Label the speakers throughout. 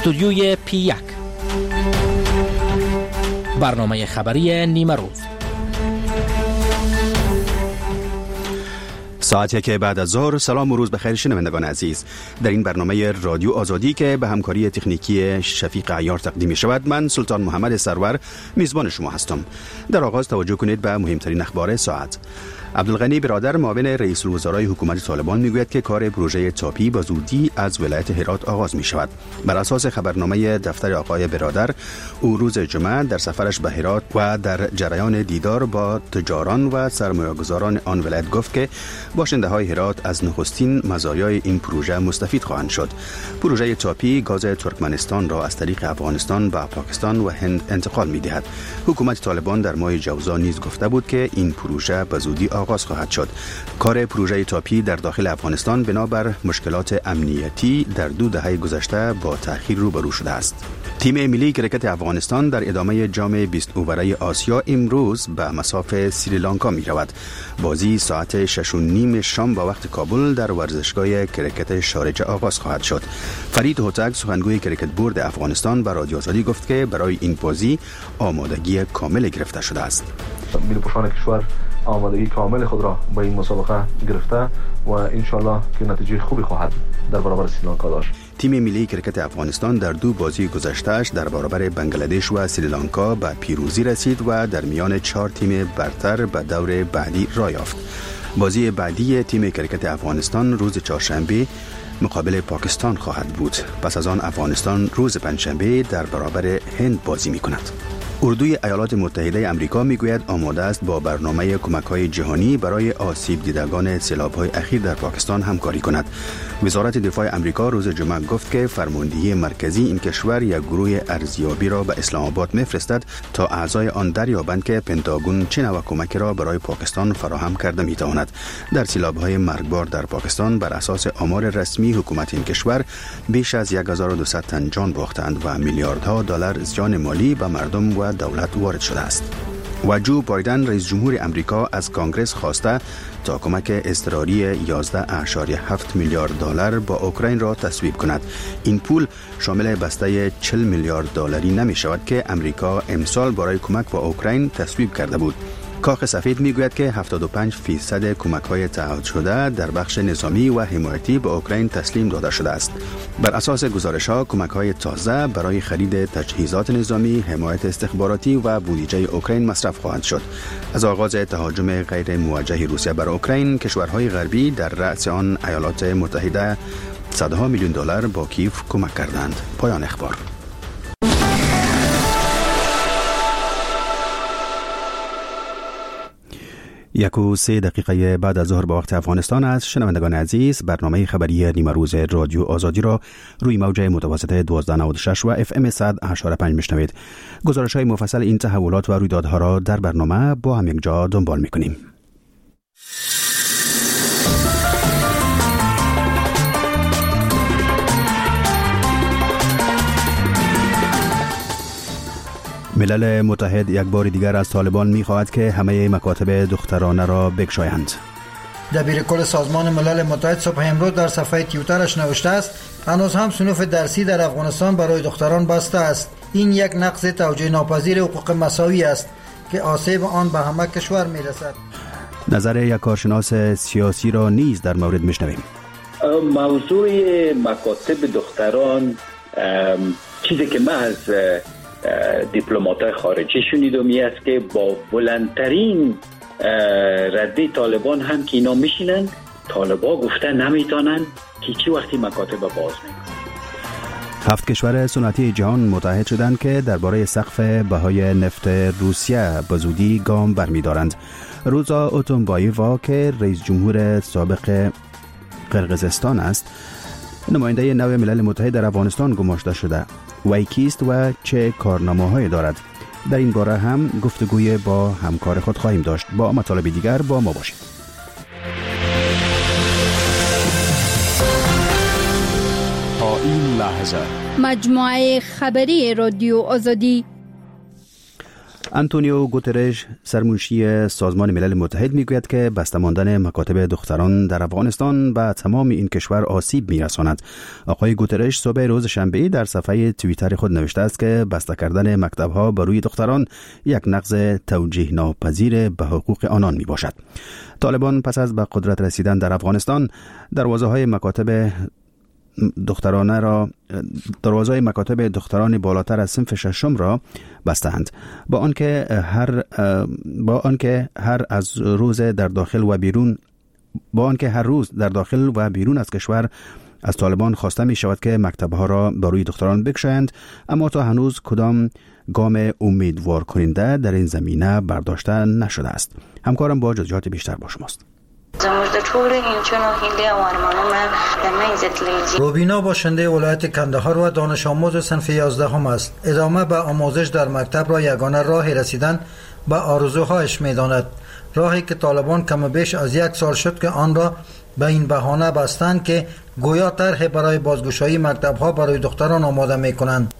Speaker 1: استودیوی P1 برنامه خبری نیمه روز.
Speaker 2: ساعتی که بعد از ظهر. سلام و روز بخیر شنوندگان عزیز. در این برنامه رادیو آزادی که به همکاری تکنیکی شفیق عیار تقدیم می شود، من سلطان محمد سرور میزبان شما هستم. در آغاز توجه کنید به مهمترین اخبار ساعت. عبدالغنی برادر معاون رئیس الوزرای حکومت طالبان میگوید که کار پروژه تاپی به زودی از ولایت هرات آغاز می شود. بر اساس خبرنامه دفتر آقای برادر، او روز جمعه در سفرش به هرات و در جریان دیدار با تجاران و سرمایه‌گذاران آن ولایت گفت که باشنده‌های هرات از نخستین مزایای این پروژه مستفید خواهند شد. پروژه تاپی گاز ترکمنستان را از طریق افغانستان به پاکستان و هند انتقال می‌دهد. حکومت طالبان در ماه جوزا نیز گفته بود که این پروژه به زودی آغاز خواهد شد. کار پروژه تاپی در داخل افغانستان بنابر مشکلات امنیتی در 2 دهه گذشته با تأخیر روبرو شده است. تیم ملی کرکت افغانستان در ادامه جام 20 اووره آسیا امروز به مصاف سریلانکا می رود. بازی ساعت 6:30 شام با وقت کابل در ورزشگاه کرکت شارجه آغاز خواهد شد. فرید هوتک سخنگوی کرکت بورد افغانستان به رادیو آزادی گفت که برای این بازی آمادگی کامل گرفته شده است.
Speaker 3: ملی پوشان کشور آمادگی کامل خود را به این مسابقه گرفته و انشالله که نتیجه خوبی خواهد در برابر سریلانکا داشت.
Speaker 2: تیم ملی کرکت افغانستان در 2 بازی گذشته‌اش در برابر بنگلادش و سریلانکا به پیروزی رسید و در میان 4 تیم برتر به دور بعدی راه یافت. بازی بعدی تیم کرکت افغانستان روز چهارشنبه مقابل پاکستان خواهد بود. پس از آن افغانستان روز پنجشنبه در برابر هند بازی می‌کند. اردوی ایالات متحده آمریکا میگوید آماده است با برنامه کمک‌های جهانی برای آسیب دیدگان سیلاب‌های اخیر در پاکستان همکاری کند. وزارت دفاع آمریکا روز جمعه گفت که فرماندهی مرکزی این کشور یک گروه ارزیابی را به اسلام آباد می‌فرستد تا اعضای آن دریابند که پنتاگون چه نوع کمکی را برای پاکستان فراهم کرده می‌تواند. در سیلاب‌های مرگبار در پاکستان بر اساس آمار رسمی حکومت این کشور بیش از 1200 تن جان باختند و میلیاردها دلار زیان مالی به مردم و دولت وارد شده است. و جو بایدن رئیس جمهور امریکا از کانگرس خواسته تا کمک اضطراری 11.7 میلیارد دلار با اوکراین را تصویب کند. این پول شامل بسته 40 میلیارد دلاری نمی شود که امریکا امسال برای کمک با اوکراین تصویب کرده بود. کاخ سفید میگوید که 75% کمک‌های تعهد شده در بخش نظامی و حمایتی به اوکراین تسلیم داده شده است. بر اساس گزارش‌ها کمک‌های تازه برای خرید تجهیزات نظامی، حمایت استخباراتی و بودجه اوکراین مصرف خواهد شد. از آغاز تهاجم غیر موجه روسیه بر اوکراین، کشورهای غربی در رأس آن ایالات متحده صدها میلیون دلار با کیف کمک کردند. پایان اخبار. 1:03 بعد از ظهر به وقت افغانستان است. شنوندگان عزیز، برنامه خبری نیمه روز رادیو آزادی را روی موج متوسط 1296 و FM 100.5 میشنوید. گزارش‌های مفصل این تحولات و رویدادها را در برنامه با هم یک جا دنبال می‌کنیم. ملل متحد یک بار دیگر از طالبان می‌خواهد که همه مکاتب دخترانه را بگشایند.
Speaker 4: دبیرکل سازمان ملل متحد صبح امروز در صفحه توییترش نوشته است: هنوز هم صنوف درسی در افغانستان برای دختران بسته است. این یک نقض توجیه ناپذیر حقوق مساوی است که آسیب آن به همه کشور می‌رسد.
Speaker 2: نظر یک کارشناس سیاسی را نیز در مورد می‌شنویم.
Speaker 5: موضوع مکاتب دختران چیزی که من از دیپلمات‌های خارجی شنیدم است که با بلندترین رده طالبان هم که اینا میشینن، طالبان گفته نمیتونن که چی وقتی مکاتب باز میکنن.
Speaker 2: 7 کشور صنعتی جهان متحد شدند که درباره سقف بهای نفت روسیه به زودی گام برمی‌دارند. روزا اوتونبایووا که رئیس جمهور سابق قرقیزستان است، نماینده نو ملل متحد در افغانستان گماشته شده. وی کیست و چه کارنامه‌هایی دارد؟ در این باره هم گفتگوی با همکار خود خواهیم داشت. با مطالب دیگر با ما باشید.
Speaker 6: تا این لحظه
Speaker 7: مجموعه خبری رادیو آزادی.
Speaker 2: آنتونیو گوترش سرمنشی سازمان ملل متحد میگوید که بسته ماندن مکاتب دختران در افغانستان به تمام این کشور آسیب میرساند. آقای گوترش صبح روز شنبه در صفحه توییتر خود نوشته است که بسته کردن مکتب‌ها بر روی دختران یک نقض توجیه ناپذیر به حقوق آنان می باشد. طالبان پس از به قدرت رسیدن در افغانستان دروازه‌های مکاتب دختران بالاتر از صنف ششم را بستند، با آنکه هر روز در داخل و بیرون از کشور از طالبان خواسته می شود که مکتبها را بر روی دختران بکشند، اما تا هنوز کدام گام امیدوار کننده در این زمینه برداشته نشده است. همکارم با جزئیات بیشتر با شماست.
Speaker 4: روبینا باشنده ولایت کندهار و دانش آموز صنف 11 است. ادامه به آموزش در مکتب را یگانه راه رسیدن به آرزوهایش می‌داند. راهی که طالبان کم بیش از 1 سال شد که آن را به این بهانه بستند که گویا طرح برای بازگشایی مکتب‌ها برای دختران آماده می‌کنند.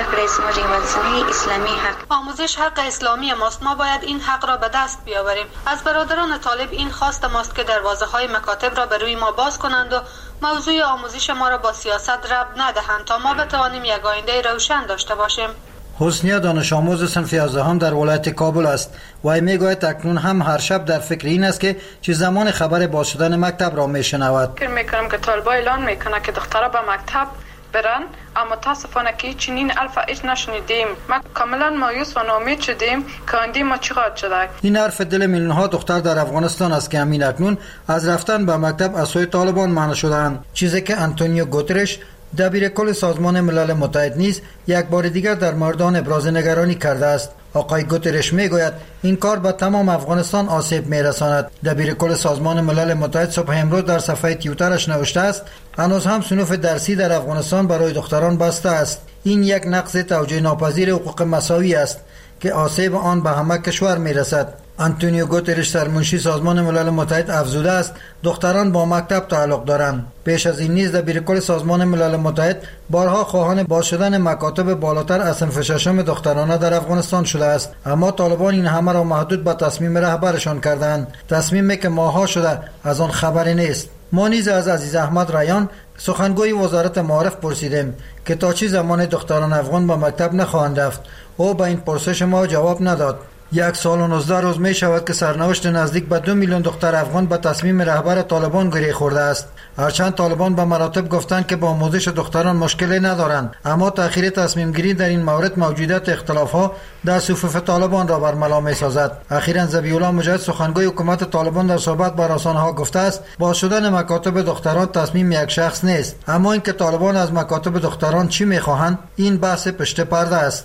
Speaker 7: آموزش حق اسلامی ماست. ما باید این حق را به دست بیاوریم. از برادران طالب این خواست ماست که دروازه‌های مکاتب را به روی ما باز کنند و موضوع آموزش ما را با سیاست ربط ندهند تا ما بتوانیم یک آینده روشن داشته باشیم.
Speaker 4: حسنیه دانش آموز صنف 11 در ولایت کابل است و ای میگوید اکنون هم هر شب در فکر این است که چه زمان خبر باز شدن مکتب را میشنود.
Speaker 8: فکر میکنم که طالبا اعلان میکنه که دخترها به مکتب برن، اما متاسفانه که چنین الف ایش نشنیدیم. ما کاملا مایوس و ناامید شدیم که آینده ما چقدر شده.
Speaker 4: این حرف دل میلیون ها دختر در افغانستان است که همین اکنون از رفتن به مکتب از سوی طالبان منع شدند، چیزی که آنتونیو گوترش دبیر کل سازمان ملل متحد نیز یک بار دیگر در مردان ابراز نگرانی کرده است. آقای گوترش میگوید این کار به تمام افغانستان آسیب میرساند. دبیر کل سازمان ملل متحد صبح امروز در صفحه توییترش نوشته است هنوز هم صنوف درسی در افغانستان برای دختران بسته است. این یک نقض توجیه ناپذیر حقوق مساوی است که آسیب آن به همه کشور میرسد. آنتونیو گوترش سرمنشی سازمان ملل متحد افزوده است دختران با مکتب تعلق دارند. پیش از این نیز دبیر کل سازمان ملل متحد بارها خواهان باز شدن مکاتب بالاتر از صنف ششم دخترانه در افغانستان شده است، اما طالبان این همه را محدود به تصمیم رهبرشان کردند، تصمیمی که ماها شده از آن خبری نیست. ما نیز از عزیز احمد ریان سخنگوی وزارت معارف پرسیدیم که تا چه زمان دختران افغان به مکتب نخواهند رفت. او به این پرسش ما جواب نداد. 1 سال و 19 روز می شود که سرنوشت نزدیک به 2 میلیون دختر افغان به تصمیم رهبر طالبان گره خورده است. هرچند طالبان به مراتب گفتند که با آموزش دختران مشکلی ندارند، اما تأخیر تصمیم گیری در این مورد موجودیت اختلاف ها در صفوف طالبان را برملا می سازد. اخیراً ذبیح الله مجاهد سخنگوی حکومت طالبان در صحبت با رسانه‌ها گفته است باز شدن مکاتب دختران تصمیم یک شخص نیست، اما اینکه طالبان از مکاتب دختران چی می‌خواهند این بحث پشت پرده است.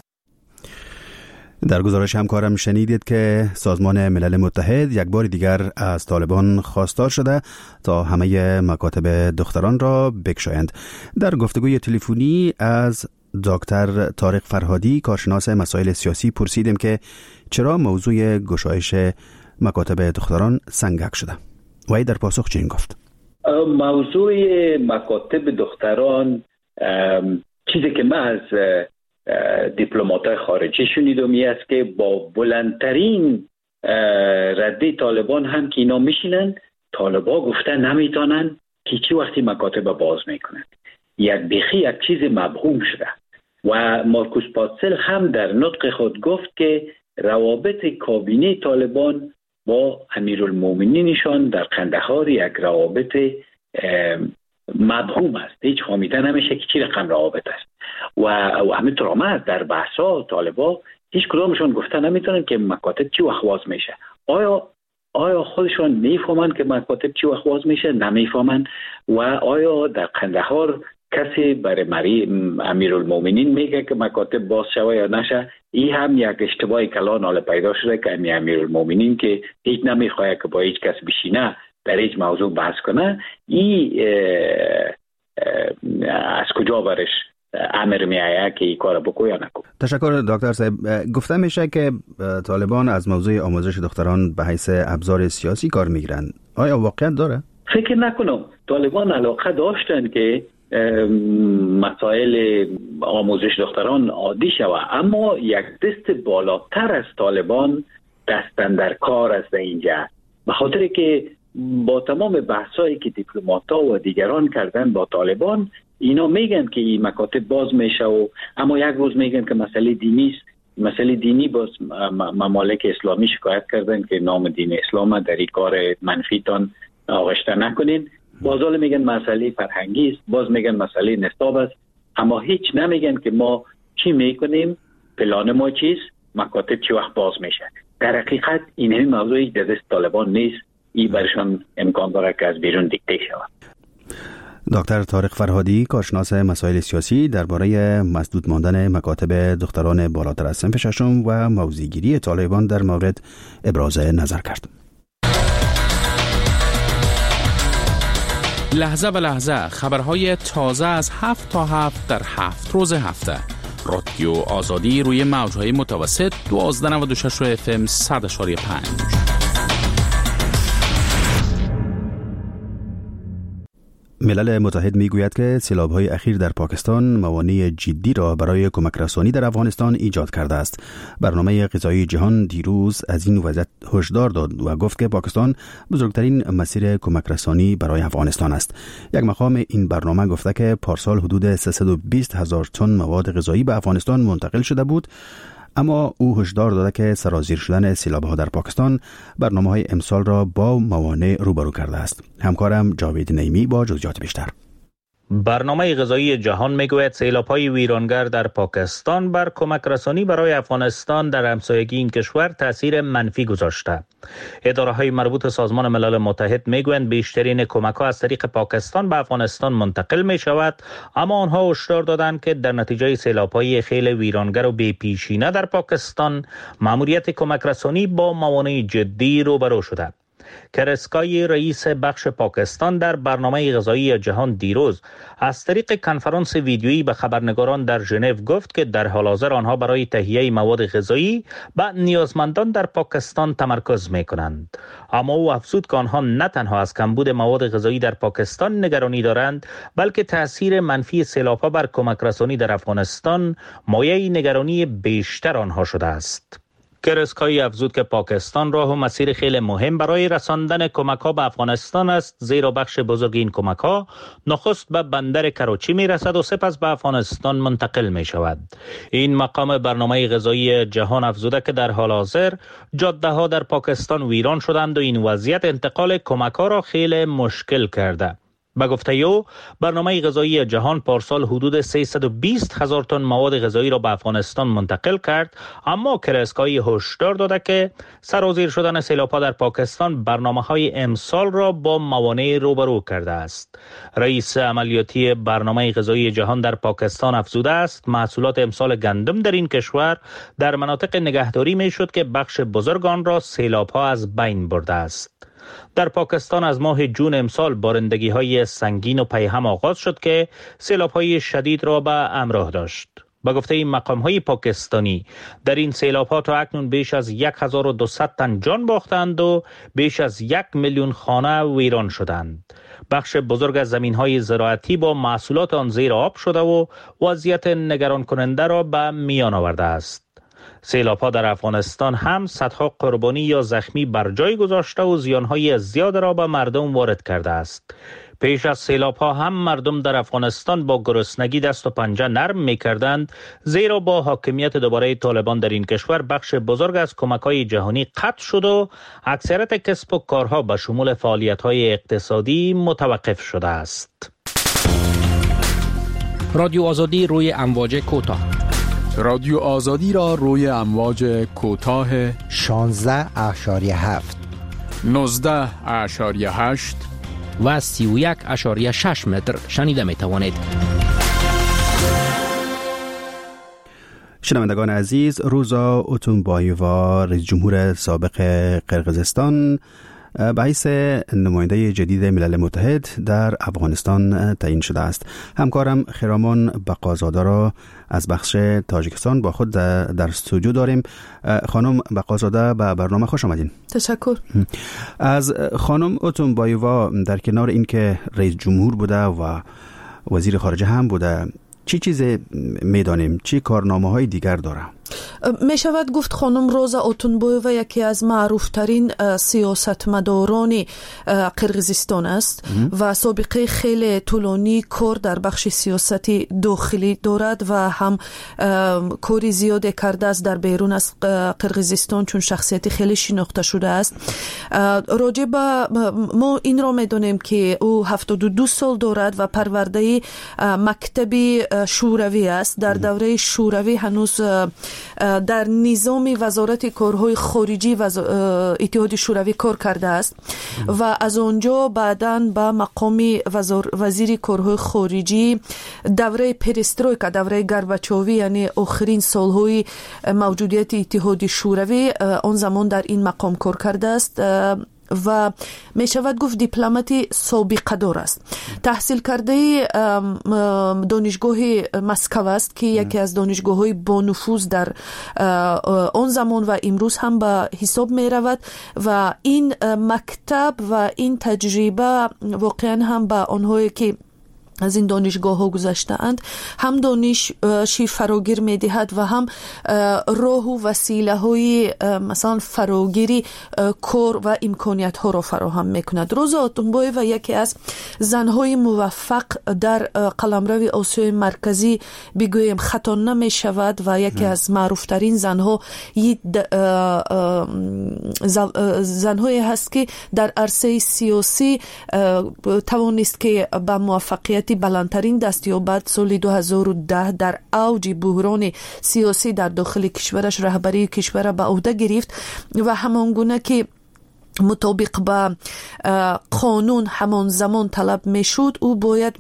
Speaker 2: در گزارش همکارم شنیدید که سازمان ملل متحد یک بار دیگر از طالبان خواستار شده تا همه مکاتب دختران را بگشایند. در گفتگوی تلفنی از دکتر طارق فرهادی کارشناس مسائل سیاسی پرسیدیم که چرا موضوع گشایش مکاتب دختران سنگک شده. وی در پاسخ چنین گفت:
Speaker 5: موضوع مکاتب دختران چیزی که من از دیپلمات‌های خارجی شنیدم است که با بلندترین رده طالبان هم که اینا میشینن، طالبا گفته نمیتونن که چی وقتی مکاتب باز میکنن. یک چیز مبهوم شده و مارکوس پاتسل هم در نطق خود گفت که روابط کابینه طالبان با امیرالمومنینشان در قندهار یک روابط مبهوم است، هیچ فهمیده نمیشه که چی رقم روابط است و همینطور آمد در بحثا طالبا هیچ کدامشون گفته نمیتونن که مکاتب چی وقت باز میشه. آیا خودشون میفهمن که مکاتب چی وقت باز میشه؟ نمیفهمن. و آیا در قندهار کسی برای امیرالمومنین میگه که مکاتب باز شوه یا نشه؟ این هم یک اشتباه کلان حالا پیدا شده که امیرالمومنین که هیچ نمیخواد که با هیچ کس بشینه در هیچ موضوع بحث کنه، این از کجا برش امر میآید که این کار بکنه یا نکنه؟
Speaker 2: تشکر دکتر صاحب. گفته میشه که طالبان از موضوع آموزش دختران به حیث ابزار سیاسی کار میگیرن. آیا واقعیت داره؟
Speaker 5: فکر نکنم. طالبان علاقه داشتن که مسائل آموزش دختران عادی شود، اما یک دست بالاتر از طالبان دستن در کار است اینجا، به خاطر که با تمام بحثایی که دیپلمات‌ها و دیگران کردن با طالبان، اینا میگن که این مکاتب باز میشه و اما یک روز میگن که مسئله دینی است. مسئله دینی باز ممالک اسلامی شکایت کردن که نام دین اسلام در این کار منفیتان آغشته نکنین. باز حالا میگن مسئله فرهنگی است، باز میگن مسئله نصاب است، اما هیچ نمیگن که ما چی میکنیم، پلان ما چیست، مکاتب چی وقت باز میشه. در حقیقت این همین موضوعی در دست طالبان نیست، این برشان امکان داره که از بیرون دیکته شود.
Speaker 2: دکتر طارق فرهادی، کارشناس مسائل سیاسی، درباره مسدود ماندن مکاتب دختران بالاتر از صنف ششم و موضع‌گیری طالبان در مورد ابراز نظر کرد.
Speaker 1: لحظه به لحظه خبرهای تازه از 7 تا 7 در 7 روز هفته. رادیو آزادی روی موج‌های متوسط 1296 FM 100.5.
Speaker 2: ملل متحد میگوید که سیلاب‌های اخیر در پاکستان موانع جدی را برای کمک رسانی در افغانستان ایجاد کرده است. برنامه غذایی جهان دیروز از این وضعیت هشدار داد و گفت که پاکستان بزرگترین مسیر کمک رسانی برای افغانستان است. یک مقام این برنامه گفته که پارسال حدود 320,000 تن مواد غذایی به افغانستان منتقل شده بود، اما او هشدار داده که سرازیر شدن سیلاب‌ها در پاکستان برنامه‌های امسال را با موانع روبرو کرده است. همکارم جاوید نیمی با جزئیات بیشتر.
Speaker 9: برنامه غذایی جهان میگوید سیلاب‌های ویرانگر در پاکستان بر کمک رسانی برای افغانستان در همسایگی این کشور تاثیر منفی گذاشته. اداره‌های مربوط سازمان ملل متحد میگویند بیشترین کمک‌ها از طریق پاکستان به افغانستان منتقل می‌شود، اما آنها هشدار دادند که در نتیجه سیلاب‌های خیلی ویرانگر و بی‌پیشینه در پاکستان مأموریت کمک رسانی با موانع جدی روبرو شده. کرسکای رئیس بخش پاکستان در برنامه غذایی جهان دیروز از طریق کنفرانس ویدیویی به خبرنگاران در ژنو گفت که در حال حاضر آنها برای تهیه مواد غذایی به نیازمندان در پاکستان تمرکز می‌کنند. اما او افزود که آنها نه تنها از کمبود مواد غذایی در پاکستان نگرانی دارند، بلکه تاثیر منفی سیلاب‌ها بر کمک رسانی در افغانستان مایه نگرانی بیشتر آنها شده است. کرسکایی افزود که پاکستان راه و مسیر خیلی مهم برای رساندن کمک‌ها به افغانستان است، زیرا بخش بزرگ این کمک‌ها نخست به بندر کراچی می‌رسد و سپس به افغانستان منتقل می‌شود. این مقام برنامه غذایی جهان افزوده که در حال حاضر جاده‌ها در پاکستان ویران شدند و این وضعیت انتقال کمک‌ها را خیلی مشکل کرده. به گفته او برنامه غذایی جهان پارسال حدود 320,000 تن مواد غذایی را به افغانستان منتقل کرد، اما کرسکایی هشدار داده که سرازیر شدن سیلاب‌ها در پاکستان برنامه‌های امسال را با موانع روبرو کرده است. رئیس عملیاتی برنامه غذایی جهان در پاکستان افزوده است محصولات امسال گندم در این کشور در مناطق نگهداری می‌شد که بخش بزرگ آن را سیلاب‌ها از بین برده است. در پاکستان از ماه جون امسال بارندگی‌های سنگین و پیهم آغاز شد که سیلاب‌های شدید را به همراه داشت. به گفته این مقام‌های پاکستانی در این سیلاب‌ها تا اکنون بیش از 1200 تن جان باختند و بیش از 1 میلیون خانه ویران شدند. بخش بزرگ از زمین‌های زراعتی با محصولات آن زیر آب شده و وضعیت نگران کننده را به میان آورده است. سیلاب‌ها در افغانستان هم صدها قربانی یا زخمی بر جای گذاشته و زیان‌های زیاد را به مردم وارد کرده است. پیش از سیلاب‌ها هم مردم در افغانستان با گرسنگی دست و پنجه نرم می‌کردند، زیرا با حاکمیت دوباره طالبان در این کشور بخش بزرگ از کمک‌های جهانی قطع شد و اکثریت کسب و کارها به شمول فعالیت‌های اقتصادی متوقف شده است.
Speaker 1: رادیو آزادی روی امواج کوتاه.
Speaker 6: رادیو آزادی را روی امواج کوتاه
Speaker 10: 16.7
Speaker 6: 19.8
Speaker 1: و 31.6 متر شنیده می توانید.
Speaker 2: شنوندگان عزیز، روزا اوتونبایووا رئیس جمهور سابق قرقیزستان به حیث نماینده جدید ملل متحد در افغانستان تعیین شده است. همکارم خرامان بقازاده را از بخش تاجیکستان با خود در استودیو داریم. خانم بقازاده به برنامه خوش آمدین.
Speaker 8: تشکر.
Speaker 2: از خانم اوتونبایووا در کنار این که رئیس جمهور بوده و وزیر خارجه هم بوده. چی چیز میدانیم؟ چی کارنامه‌های دیگر داره؟
Speaker 10: می شود گفت خانم روزا اوتونبویووا یکی از معروفترین سیاستمداران قرقیزستان است و سابقه خیلی طولانی کار در بخش سیاستی داخلی دارد و هم کاری زیادی کرده است در بیرون از قرقیزستان، چون شخصیتی خیلی شناخته شده است. راجع به ما این را میدونیم که او 72 سال دارد و پرورده مکتب شوروی است. در دوره شوروی هنوز در نظام وزارت کارهای خارجی و اتحاد شوروی کار کرده است و از آنجا بعداً به مقام وزیر کارهای خارجی دوره پرسترویکا، دوره گورباچووی، یعنی آخرین سالهای موجودیت اتحاد شوروی، آن زمان در این مقام کار کرده است و می شود گفت دیپلماتی سابقه دار است. تحصیل کرده دانشگاه مسکو است که یکی از دانشگاه‌های با نفوذ در آن زمان و امروز هم به حساب می رود و این مکتب و این تجربه واقعا هم به آنهایی که از این دانشگاه ها گذشته اند هم دانشی فراگیر می دهد و هم راه و وسیله های مثلا فراگیری کار و امکانیت ها را فراهم می کند. روزا اوتونبویووا یکی از زنهای موفق در قلمرو آسیای مرکزی بگویم خطا نمی شود و یکی از معروفترین زنهایی هست که در عرصه سیاسی توانست که به موفقیت بلندترین دست یابد. سال 2010 در اوج بحران سیاسی در داخل کشورش رهبری کشور به عهده گرفت و همانگونه که مطابق با قانون همان زمان طلب میشد او باید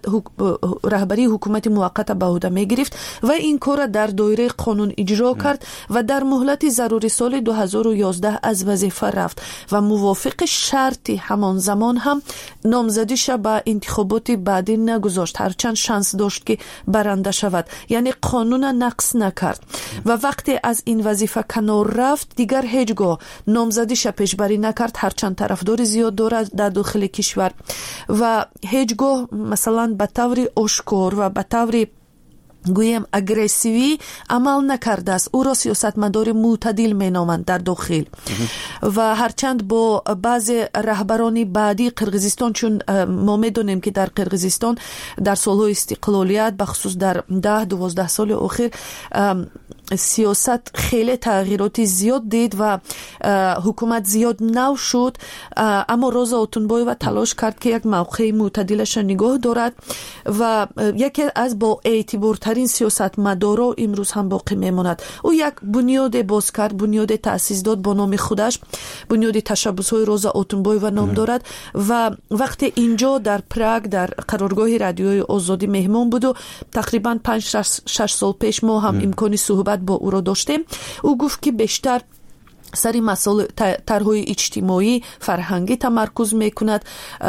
Speaker 10: رهبری حکومت موقت به عهده میگرفت و این کار در دایره قانون اجرا کرد و در مهلت ضروری سال 2011 از وظیفه رفت و موافق شرطی همان زمان هم نامزدیش به انتخابات بعدی نگذاشت، هرچند شانس داشت که برنده شود، یعنی قانون نقض نکرد و وقتی از این وظیفه کنار رفت دیگر هیچگاه نامزدیش پیشبری نکرد، هرچند طرفدار زیاد دارد در داخل کشور و هیچگاه مثلا به طور آشکار و به طور گویم اگریسیوی عمل نکرده است. او را سیاستمدار معتدل مینامند در داخل و هرچند با بعض رهبران بعدی قرقیزستان، چون ما میدونیم که در قرقیزستان در سالهای استقلالیت بخصوص در 10-12 سال اخیر سیاست خیلی تغییرات زیاد دید و حکومت زیاد نو شد، اما روزا اوتونبویووا تلاش کرد که یک موقع معتدلش نگاه دارد و یکی از با اعتبارترین سیاستمدارا امروز هم باقی میماند. او یک بنیاد باز کرد، بنیاد تأسیس داد با نام خودش، بنیاد تشبس‌های روزا اوتونبویووا نام دارد و وقتی اینجا در پراگ در قرارگاه رادیوی آزادی مهمان بود و تقریبا 5-6 سال پیش ما هم امکانی صحبت با او را داشتیم، او گفت که بیشتر سری مسائل طرح‌های اجتماعی فرهنگی تمرکز میکند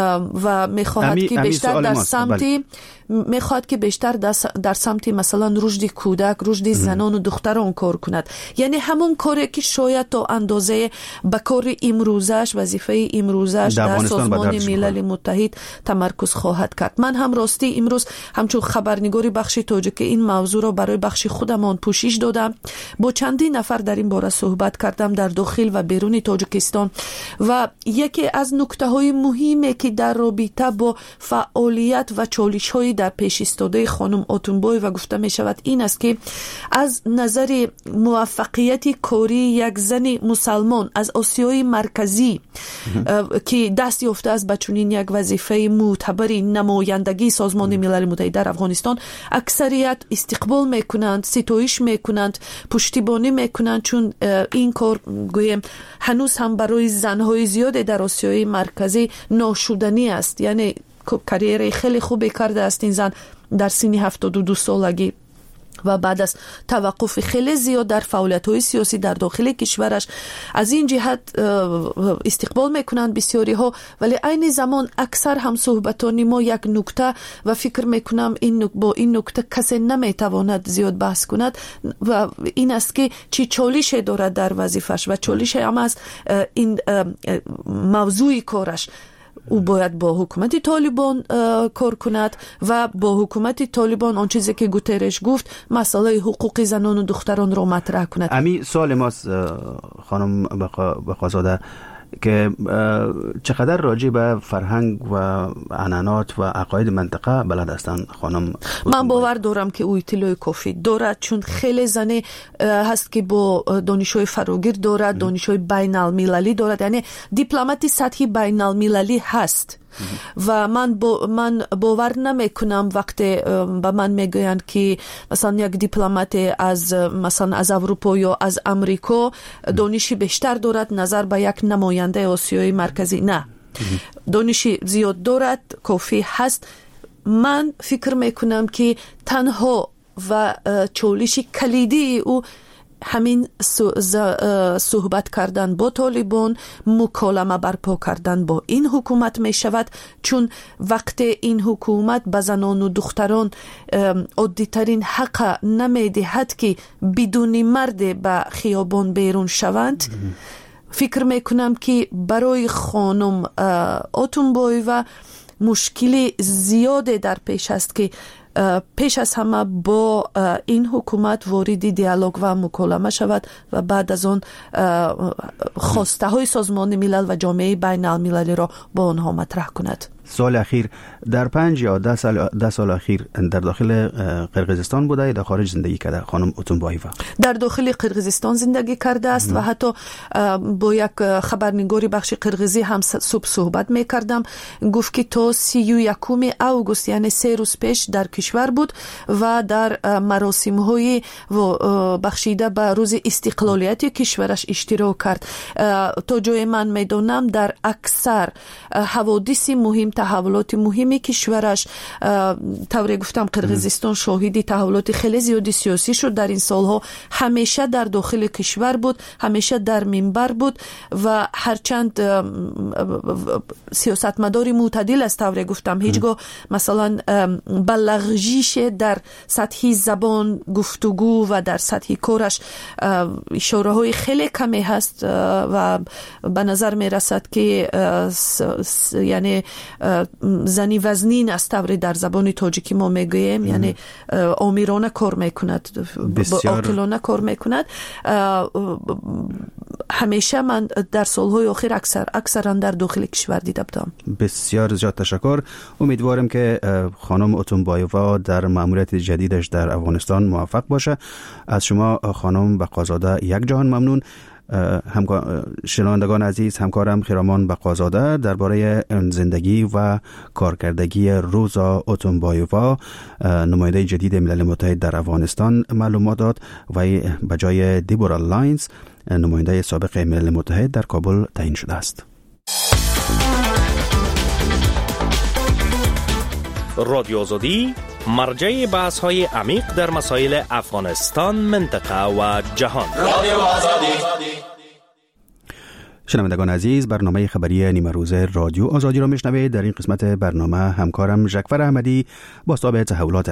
Speaker 10: و میخواهد که بیشتر در سمتی میخواد که بیشتر در سمت مثلا رشد کودک، رشد زنان و دختران کار کند، یعنی همون کاری که شاید تا اندازه به کار امروزش، وظیفه امروزش در سازمان ملل متحد تمرکز خواهد کرد. من هم راستی امروز همچون خبرنگاری بخش تاجیک این موضوع را برای بخش خودمان پوشش دادم، با چندین نفر در این باره صحبت کردم در داخل و بیرون تاجیکستان و یکی از نکته‌های مهمی که در رابطه با فعالیت و چالش‌های در پیش ایستاده خانم اوتونبویووا گفته می شود این است که از نظر موفقیت کاری یک زن مسلمان از آسیای مرکزی که دست یافته است به چنین یک وظیفه معتبری نمایندگی سازمان ملل متحد در افغانستان، اکثریت استقبال میکنند، ستایش میکنند، پشتیبانی میکنند، چون این کار گویم هنوز هم برای زنهای زیاد در آسیای مرکزی ناشدنی است. یعنی کریر خیلی خوبی کرده است این زن در سن 72 سالگی و بعد از توقف خیلی زیاد در فعالیت‌های سیاسی در داخل کشورش از این جهت استقبال میکنند بسیاری ها، ولی عین زمان اکثر هم صحبتان ما یک نکته و فکر میکنم با این نکته کسی نمیتواند زیاد بحث کند و این است که چی چالش دارد در وظیفش و چالش هم از این موضوع کارش. او باید با حکومت طالبان کار کند و با حکومت طالبان آن چیزی که گوترش گفت مسئله حقوق زنان و دختران را مطرح کند.
Speaker 2: امی سوال ماست خانم بقازاده که چقدر راجع به فرهنگ و عنعنات و عقاید منطقه بلد هستند خانم؟
Speaker 10: من باور دارم که او اطلاع کافی دارد، چون خیلی زنی هست که با دانشجوی فراگیر دارد، دانشجوی بین المللی دارد، یعنی دیپلماتی سطحی بین المللی هست. و من باور نمیکنم وقتی به من میگویند که مثلا یک دیپلمات از مثلا از اروپا یا از امریکا دانشی بیشتر دارد نظر به یک نماینده آسیای مرکزی. نه، دانشی زیاد دارد، کافی هست. من فکر میکنم که تنها و چالش کلیدی او همین صحبت کردن با طالبان، مکالمه برپا کردن با این حکومت می شود، چون وقتی این حکومت به زنان و دختران عادی ترین حق نمی دهد که بدون مرد به خیابان بیرون شوند، فکر می کنم که برای خانم اتنبای و مشکل زیاده در پیش است که پیش از همه با این حکومت وارد دیالوگ و مکالمه شود و بعد از آن خواسته های سازمان ملل و جامعه بین المللی را با آنها مطرح کند.
Speaker 2: سال اخیر در 5 یا 10 سال اخیر در داخل قرقیزستان بوده یا در خارج زندگی کرده خانم اتنبایووا؟
Speaker 10: در داخل قرقیزستان زندگی کرده است و حتی با یک خبرنگاری بخش قرقیزی هم صبح صحبت میکردم. گفت که تا 31 اوگوست یعنی 3 روز پیش در کشور بود و در مراسم های بخشیده به روز استقلالیت کشورش اشتراک کرد. تا جای من میدونم در اکثر حوادث مهم، تحولات مهمی کشورش، طوری گفتم قرقیزستان شاهد تحولات خیلی زیادی سیاسی شد در این سالها، همیشه در داخل کشور بود، همیشه در منبر بود و هرچند سیاستمداری معتدل است، طوری گفتم هیچگاه مثلا بلغزش در سطح زبان گفتگو و در سطح کارش اشاره های خیلی کمی هست و به نظر می رسد که یعنی زنی وزنین است طوری در زبان تاجیکی ما میگوییم، یعنی آمیرانه کار میکند، عاقلانه کار میکند. همیشه من در سالهای آخر اکثرا در داخل کشور دیده بودم.
Speaker 2: بسیار زیاد تشکر. امیدوارم که خانم اتنبایووا در مأموریت جدیدش در افغانستان موفق باشه. از شما خانم بقازاده یک جهان ممنون. شنوندگان عزیز، همکارم خیرامان بقازاده درباره زندگی و کارکردگی روزا اتنبایووا، نماینده جدید ملل متحد در افغانستان، معلومات داد و به جای دیبورا لاینز نماینده سابق ملل متحد در کابل تعیین شده است.
Speaker 11: رادیو آزادی مرجع بحث‌های عمیق در مسائل افغانستان، منطقه و جهان. رادیو آزادی.
Speaker 2: شنوندگان عزیز، برنامه خبری نیمه روزه رادیو آزادی را میشنوید. در این قسمت برنامه همکارم جعفر احمدی بازتاب تحولات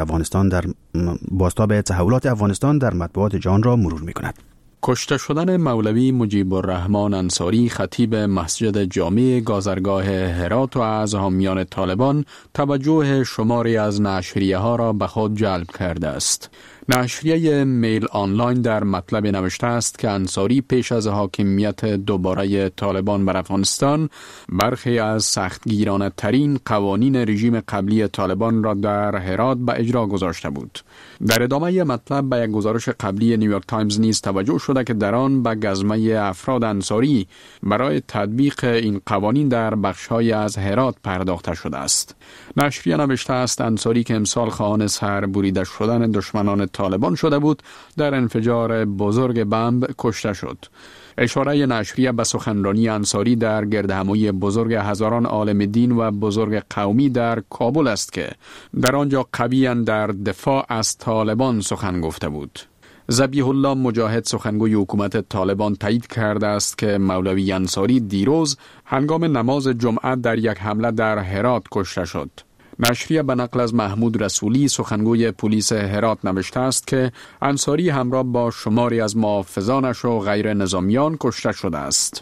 Speaker 2: افغانستان در مطبوعات جهان را مرور می‌کند.
Speaker 6: کشته شدن مولوی مجیب الرحمن انصاری خطیب مسجد جامع گازرگاه هرات و از حامیان طالبان توجه شماری از نشریه ها را به خود جلب کرده است. نشریه میل آنلاین در مطلب نوشته است که انصاری پیش از حاکمیت دوباره طالبان بر افغانستان برخی از سختگیرانه ترین قوانین رژیم قبلی طالبان را در هرات به اجرا گذاشته بود. در ادامه مطلب به یک گزارش قبلی نیویورک تایمز نیز توجه شده که در آن به گزمه افراد انصاری برای تطبیق این قوانین در بخش‌های از هرات پرداخته شده است. نشریه نوشته است انصاری که امسال خواهان سر بریده شدن دشمنان طالبان شده بود، در انفجار بزرگ بمب کشته شد. اشاره نشریه به سخنرانی انصاری در گردهمایی بزرگ هزاران عالم دین و بزرگ قومی در کابل است که در آنجا قویاً در دفاع از طالبان سخن گفته بود. ذبیح الله مجاهد سخنگوی حکومت طالبان تایید کرده است که مولوی انصاری دیروز هنگام نماز جمعه در یک حمله در هرات کشته شد. نشریه به نقل از محمود رسولی سخنگوی پلیس هرات نوشته است که انصاری همراه با شماری از محافظانش و غیر نظامیان کشته شده است.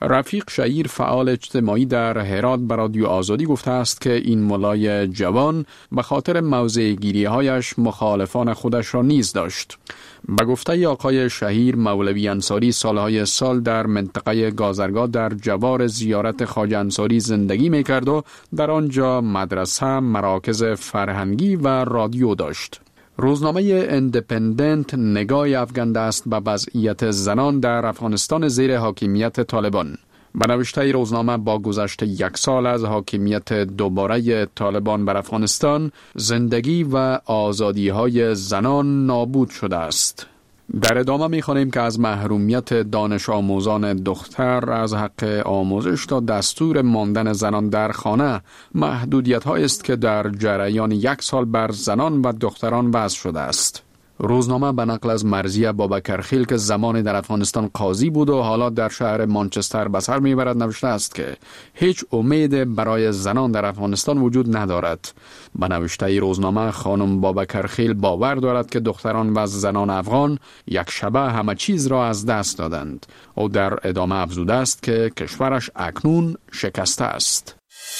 Speaker 6: رفیق شهیر فعال اجتماعی در هرات به رادیو آزادی گفته است که این ملای جوان به خاطر موضع گیری‌هایش مخالفان خودش را نیز داشت. به گفته آقای شهیر، مولوی انصاری سالهای سال در منطقه گازرگاه در جوار زیارت خواجه انصاری زندگی می‌کرد و در آنجا مدرسه، مراکز فرهنگی و رادیو داشت. روزنامه اندپندنت نگاه افکنده است به وضعیت زنان در افغانستان زیر حاکمیت طالبان. به نوشته روزنامه با گذشت 1 سال از حاکمیت دوباره طالبان بر افغانستان، زندگی و آزادی‌های زنان نابود شده است. در ادامه می‌خوانیم که از محرومیت دانش آموزان دختر از حق آموزش تا دستور ماندن زنان در خانه محدودیت‌هایی است که در جریان 1 سال بر زنان و دختران وضع شده است. روزنامه به نقل از مرضیه بابکرخیل که زمانی در افغانستان قاضی بود و حالا در شهر مانچستر به سر میبرد نوشته است که هیچ امید برای زنان در افغانستان وجود ندارد. به نوشته روزنامه خانم بابکرخیل باور دارد که دختران و زنان افغان یک شبه همه چیز را از دست دادند. او در ادامه افزوده است که کشورش اکنون شکسته است.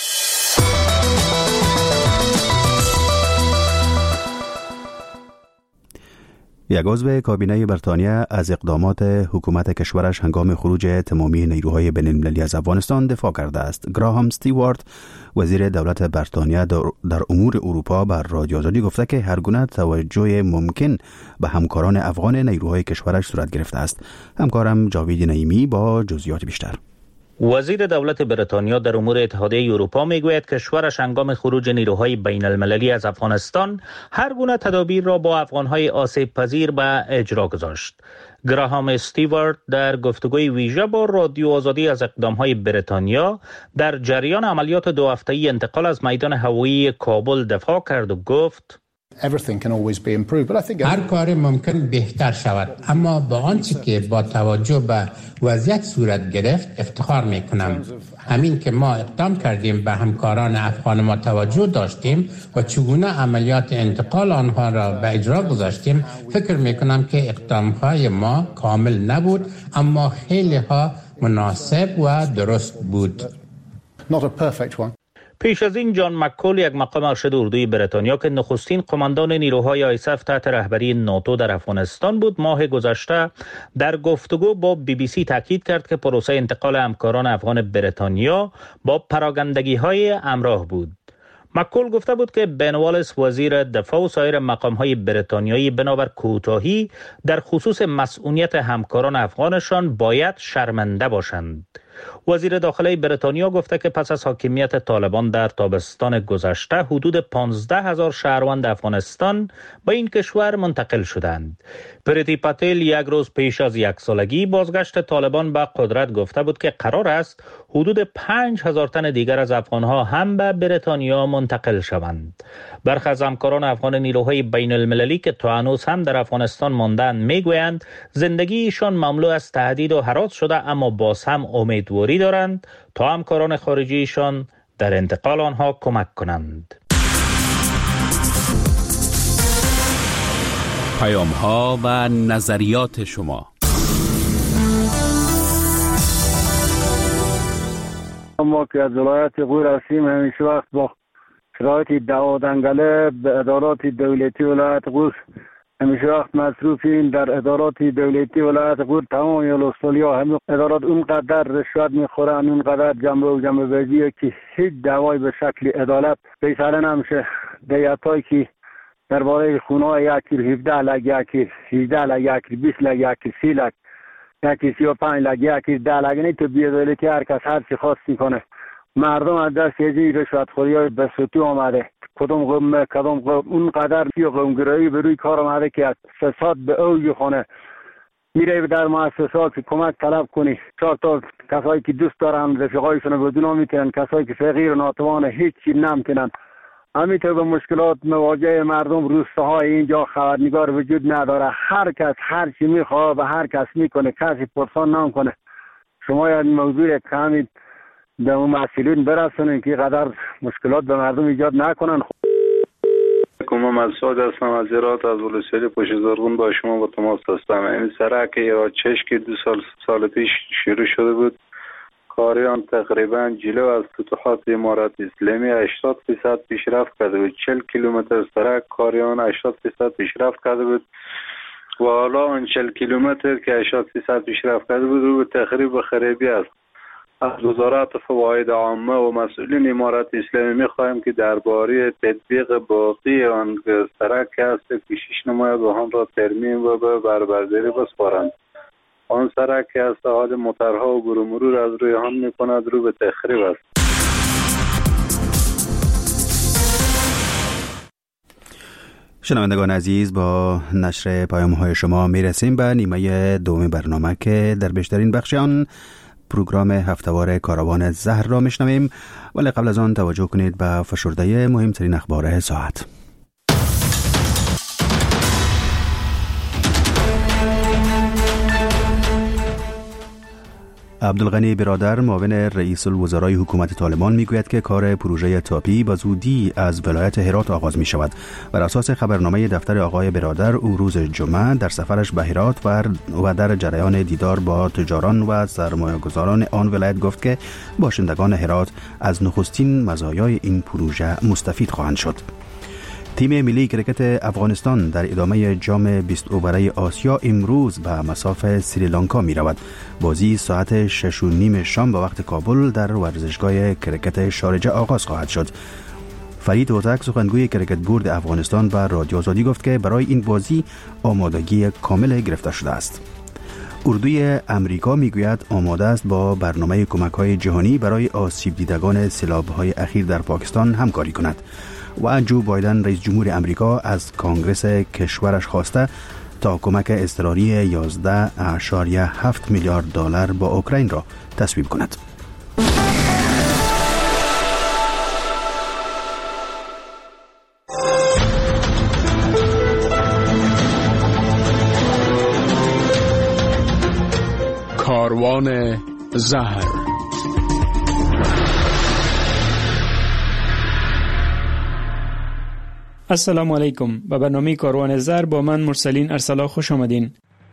Speaker 2: یک عضو کابینه بریتانیا از اقدامات حکومت کشورش هنگام خروج تمامی نیروهای بین‌المللی از افغانستان دفاع کرده است. گراهام استیوارت، وزیر دولت بریتانیا در امور اروپا، بر رادیو آزادی گفته که هر گونه توجه ممکن به همکاران افغان نیروهای کشورش صورت گرفته است. همکارم جاوید نعیمی با جزئیات بیشتر.
Speaker 9: وزیر دولت بریتانیا در امور اتحادیه اروپا میگوید کشورش هنگام خروج نیروهای بین المللی از افغانستان هر گونه تدابیر را با افغانهای آسیب پذیر به اجرا گذاشت. گراهام استیوارت در گفتگوی ویژه با رادیو آزادی از اقدامهای بریتانیا در جریان عملیات 2 هفته‌ای انتقال از میدان هوایی کابل دفاع کرد و گفت
Speaker 12: هر کار ممکن بهتر شود، اما با آنچه که با توجه به وضعیت صورت گرفت افتخار می کنم. همین که ما اقدام کردیم به همکاران افغان ما توجه داشتیم و چگونه عملیات انتقال آنها را به اجرا گذاشتیم، فکر می کنم که اقدامهای ما کامل نبود اما خیلی ها مناسب و درست بود.
Speaker 9: پیش از این جان مکول، یک مقام ارشد اردوی بریتانیا که نخستین قماندان نیروهای آیسف تحت رهبری ناتو در افغانستان بود، ماه گذشته در گفتگو با BBC تاکید کرد که پروسه انتقال همکاران افغان بریتانیا با پراگندگی‌های همراه بود. مکول گفته بود که بن والیس، وزیر دفاع، و سایر مقام‌های بریتانیایی بنابر کوتاهی در خصوص مسئولیت همکاران افغانشان باید شرمنده باشند. وزیر داخلی بریتانیا گفته که پس از حاکمیت طالبان در تابستان گذشته حدود 15,000 شهروند افغانستان به این کشور منتقل شدند. پریتی پاتیل یک روز پیش از 1 سالگی بازگشت طالبان به قدرت گفته بود که قرار است حدود 5,000 تن دیگر از افغانها هم به بریتانیا منتقل شوند. برخی از همکاران افغان نیروهای بین المللی که تا هنوز هم در افغانستان ماندند میگویند زندگیشان مملو از تهدید و هراس شده، اما باز هم امیدواری دارند تا همکاران خارجیشان در انتقال آنها کمک کنند.
Speaker 1: پیام‌ها و نظریات شما.
Speaker 13: ما که از ولایت غور هستیم، همیشه وقت با شرایط دعوادنگله به ادارات دولتی ولایت غور همیشه وقت مصروفیم. در ادارات دولتی ولایت غور تمام یالوستالیا همه ادارات اونقدر رشوت میخورن، اونقدر جنبه بازیه که هیچ دعوای به شکل عدالت فیصله نمیشه. دیتایی که درباره خونه‌های 17 لک، 18 لک، 20 لک، 30 لک، 35 لک، 10 لک، نه تو بی‌عدالتی هر کس هر چی خواست میکنه. مردم از دست این رشوتخوری‌های به سطوح آمده. کدام قوم اونقدر قومگرایی به روی کار آمده که از فساد به اوج خونه. میره در مؤسسات که کمک طلب کنی، 4 تا کسایی که دوست دارن رفیقایشون رو بدون میتونن، کسایی که فقیر و ناتوان هیچی نمیتونن. همینطور به مشکلات مواجه مردم روستاهای اینجا خبرنگار وجود نداره. هر کس هر چی میخواد و هر کس میکنه، کسی پرسان نمیکنه. شما این موضوع کمی به اون مسئولین برسونین که قدر مشکلات به مردم ایجاد نکنن.
Speaker 14: من مسعود هستم از هرات، از ولسوالی پشت زرغون با شما با تماس هستم. این سرک یا چشم که 2 سال پیش شروع شده بود کاریان تقریبا جلو از فتوحات امارت اسلامی 80% پیشرفت کرده بود. 40 کیلومتر سرک کاریان 80% پیشرفت کرده بود و حالا آن 40 کیلومتر که 80% پیشرفت کرده بود رو به تخریب و خرابی است. از وزارت فواید عامه و مسئولین امارت اسلامی می‌خواهیم که درباره تطبیق باقی آن سرک است که کوشش نماید و آن را ترمیم و به بربرداری بسپارند. آن سرک که از حال موترها و مرور از روی آن می‌کند رو به تخریب است.
Speaker 2: شنوندگان عزیز، با نشر پیام‌های شما میرسیم به نیمه دوم برنامه که در بیشترین بخش آن پروگرام هفتهوار کاروان زهر را میشنویم، ولی قبل از آن توجه کنید به فشرده مهمترین اخبار ساعت. عبدالغنی برادر معاون رئیس الوزرای حکومت طالبان میگوید که کار پروژه تاپی به زودی از ولایت هرات آغاز می شود. بر اساس خبرنامه دفتر آقای برادر، او روز جمعه در سفرش به هرات و در جریان دیدار با تجاران و سرمایه‌گذاران آن ولایت گفت که باشندگان هرات از نخستین مزایای این پروژه مستفید خواهند شد. تیم ملی کرکت افغانستان در ادامه جام 20 اووره آسیا امروز به مصاف سریلانکا می رود. بازی ساعت 6:30 شام به وقت کابل در ورزشگاه کرکت شارجه آغاز خواهد شد. فرید هوتک، سخنگوی کرکت بورد افغانستان، به رادیو آزادی گفت که برای این بازی آمادگی کامل گرفته شده است. اردوی امریکا میگوید آماده است با برنامه کمک‌های جهانی برای آسیب دیدگان سیلاب‌های اخیر در پاکستان همکاری کند. و جو بایدن رئیس جمهور امریکا از کانگرس کشورش خواسته تا کمک اضطراری 11.7 میلیارد دلار با اوکراین را تصویب کند.
Speaker 6: کاروان زهر.
Speaker 15: السلام علیکم. به برنامه کاروان زهر با من مرسلین ارسلا خوش آمدین.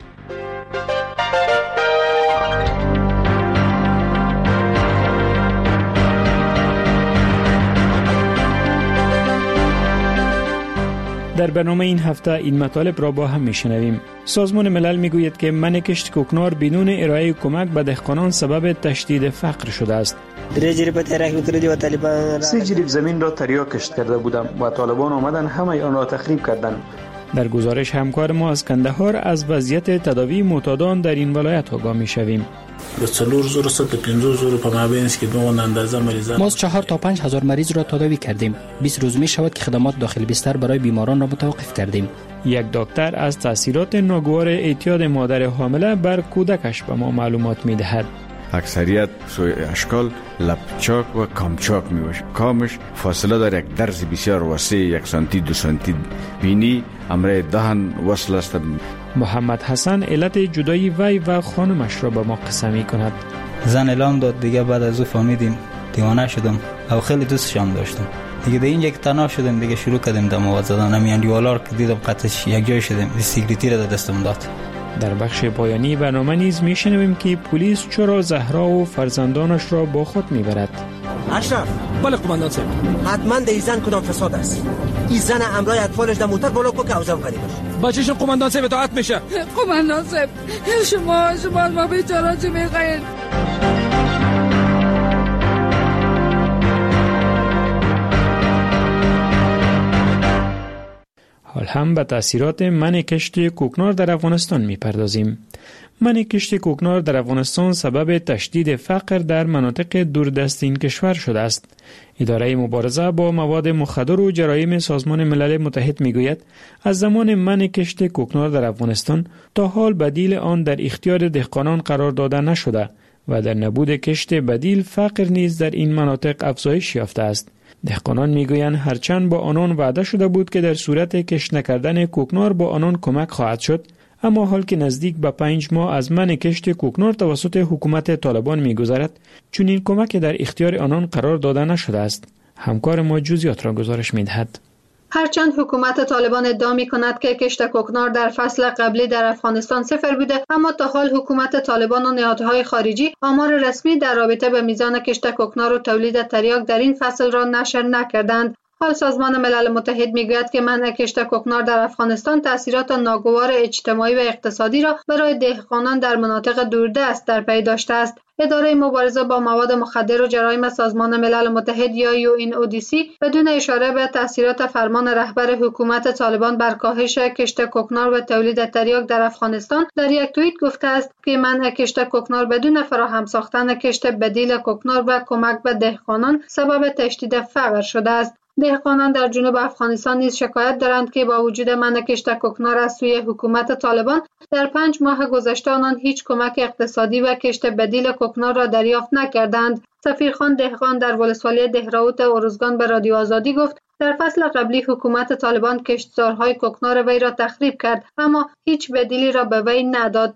Speaker 15: در برنامه این هفته این مطالب را با هم میشنویم. سازمان ملل میگوید که منع کشت کوکنار بدون ارائه کمک به دهقانان سبب تشدید فقر شده است.
Speaker 16: 3 جریب زمین را تریا کشت کرده بودم و طالبان آمدن همه آن را تخریب کردند.
Speaker 15: در گزارش همکار ما از کندهار از وضعیت تداوی معتادان در این ولایت آگاه میشویم.
Speaker 17: ما از 4 تا 5 هزار مریض را تداوی کردیم. 20 روز می شود که خدمات داخل بستر برای بیماران را متوقف کردیم.
Speaker 15: یک دکتر از تاثیرات ناگوار اعتیاد مادر حامله بر کودکش به ما معلومات می دهد.
Speaker 18: اکثریت سوی اشکال لپچاک و کامچاک می باشه. کامش فاصله در یک درز بسیار وسیع 1 سانتی 2 سانتی بینی امره دهن وصل است.
Speaker 15: محمد حسن علت جدایی وی و خانمش را به ما قصه می کند.
Speaker 19: زن اعلام داد، دیگه بعد از او فهمیدیم، دیوانه شدم و خیلی دوستشم داشتم. دیگه در اینجا که تنها شدم دیگه شروع کردیم در مواد زدن. همین دیوالار که دیدم قطعش یک جای شدم، سیگریتی را در دستم داد.
Speaker 15: در بخش پایانی برنامه نیز میشنویم که پلیس چرا زهرا و فرزندانش را با خود میبرد.
Speaker 20: اشرف.
Speaker 21: بله قماندان صاحب.
Speaker 20: حتما در این زن کدام فساد است. این زن امرای اطفالش در موتر بالا کو که اوزم غریبش.
Speaker 21: بچه‌شون قماندان صاحب اطاعت میشه.
Speaker 22: قماندان صاحب شما ما بیچاره چی میخواین؟
Speaker 15: حال هم به تأثیرات منع کشت کوکنار در افغانستان میپردازیم. منع کشت کوکنار در افغانستان سبب تشدید فقر در مناطق دوردست این کشور شده است. اداره مبارزه با مواد مخدر و جرایم سازمان ملل متحد میگوید از زمان منع کشت کوکنار در افغانستان تا حال بدیل آن در اختیار دهقانان قرار داده نشده و در نبود کشت بدیل فقر نیز در این مناطق افزایش یافته است. دهقانان میگویند هرچند با آنان وعده شده بود که در صورت کشت نکردن کوکنار با آنان کمک خواهد شد، اما حال که نزدیک به 5 ماه از منع کشت کوکنار توسط حکومت طالبان میگذرد، چون این کمک در اختیار آنان قرار داده نشده است. همکار ما جزئیات را گزارش میدهد.
Speaker 3: هرچند حکومت طالبان ادعا می‌کند که کشت کوکنار در فصل قبلی در افغانستان صفر بوده، اما تا حال حکومت طالبان و نهادهای خارجی آمار رسمی در رابطه به میزان کشت کوکنار و تولید تریاک در این فصل را نشر نکردند. حال سازمان ملل متحد میگوید که منع کشت کوکنار در افغانستان تأثیرات ناگوار اجتماعی و اقتصادی را برای دهقانان در مناطق دوردست در پی داشته است. اداره مبارزه با مواد مخدر و جرایم سازمان ملل متحد یا UNODC بدون اشاره به تأثیرات فرمان رهبر حکومت طالبان بر کاهش کشت کوکنار و تولید تریاک در افغانستان در یک توییت گفته است که منع کشت کوکنار بدون فراهم ساختن کشت بدیل کوکنار و کمک به دهقانان سبب تشدید فقر شده است. دهقانان در جنوب افغانستان نیز شکایت دارند که با وجود منع کشت کوکنار از سوی حکومت طالبان در 5 ماه گذشته آنان هیچ کمک اقتصادی و کشت بدیل کوکنار را دریافت نکردند. سفیرخان دهقان در ولسوالی دهراوت ارزگان به رادیو آزادی گفت در فصل قبلی حکومت طالبان کشتزارهای کوکنار وی را تخریب کرد، اما هیچ بدیلی را به وی نداد.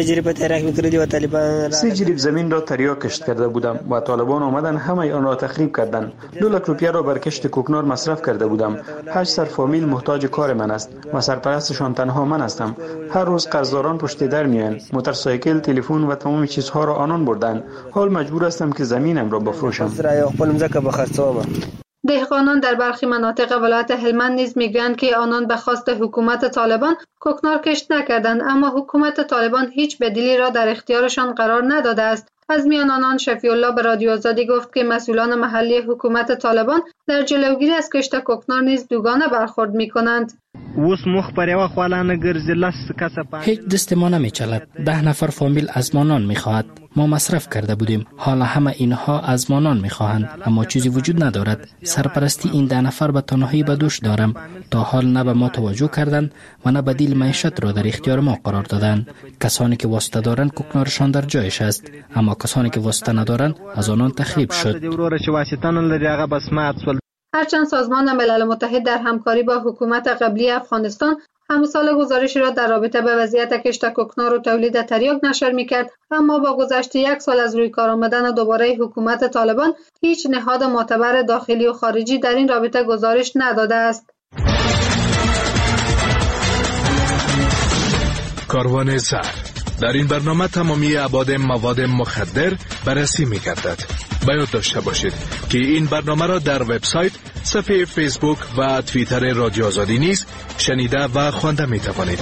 Speaker 16: 3 جریب زمین را تریاک کشت کرده بودم و طالبان آمدن همه آن را تخریب کردند. 2 لک روپیه را بر کشت کوکنار مصرف کرده بودم. 8 فامیل محتاج کار من است و سرپرستشان تنها من هستم. هر روز قرضداران پشت در میآیند. موتورسایکل، تلفن و تمام چیزها را آنان بردند. حال مجبور هستم که زمینم را بفروشم.
Speaker 3: دهقانان در برخی مناطق ولایت هلمند نیز میگویند که آنان به خواست حکومت طالبان کوکنار کشت نکردند، اما حکومت طالبان هیچ بدیلی را در اختیارشان قرار نداده است. از میان آنان شفیع الله به رادیو آزادی گفت که مسئولان محلی حکومت طالبان در جلوگیری از کشت کوکنار نیز دوگانه برخورد میکنند.
Speaker 17: هیچ دست ما نمیچلد. 10 نفر فامیل از ما نان میخواهد. ما مصرف کرده بودیم، حالا همه اینها از ما نان میخواهند، اما چیزی وجود ندارد. سرپرستی این 10 نفر به تنهایی به دوش دارم. تا حال نه به ما توجه کردند و نه بدیل معیشت را در اختیار ما قرار دادند. کسانی که واسطه دارند کوکنارشان در جایش است، اما کسانی که واسطه ندارند از آنان تخریب شد.
Speaker 3: هرچند سازمان ملل متحد در همکاری با حکومت قبلی افغانستان همون سال گزارشی را در رابطه به وضعیت کشت کوکنار و تولید تریاک نشر می‌کرد، اما با گذشت 1 سال از روی کار آمدن دوباره حکومت طالبان هیچ نهاد معتبر داخلی و خارجی در این رابطه گزارش نداده است.
Speaker 7: کاروان زر در این برنامه تمامی ابعاد مواد مخدر بررسی می‌گردد. باید داشته باشید که این برنامه را در وبسایت، صفحه فیسبوک و توییتر رادیو آزادی نیز شنیده و خوانده می توانید.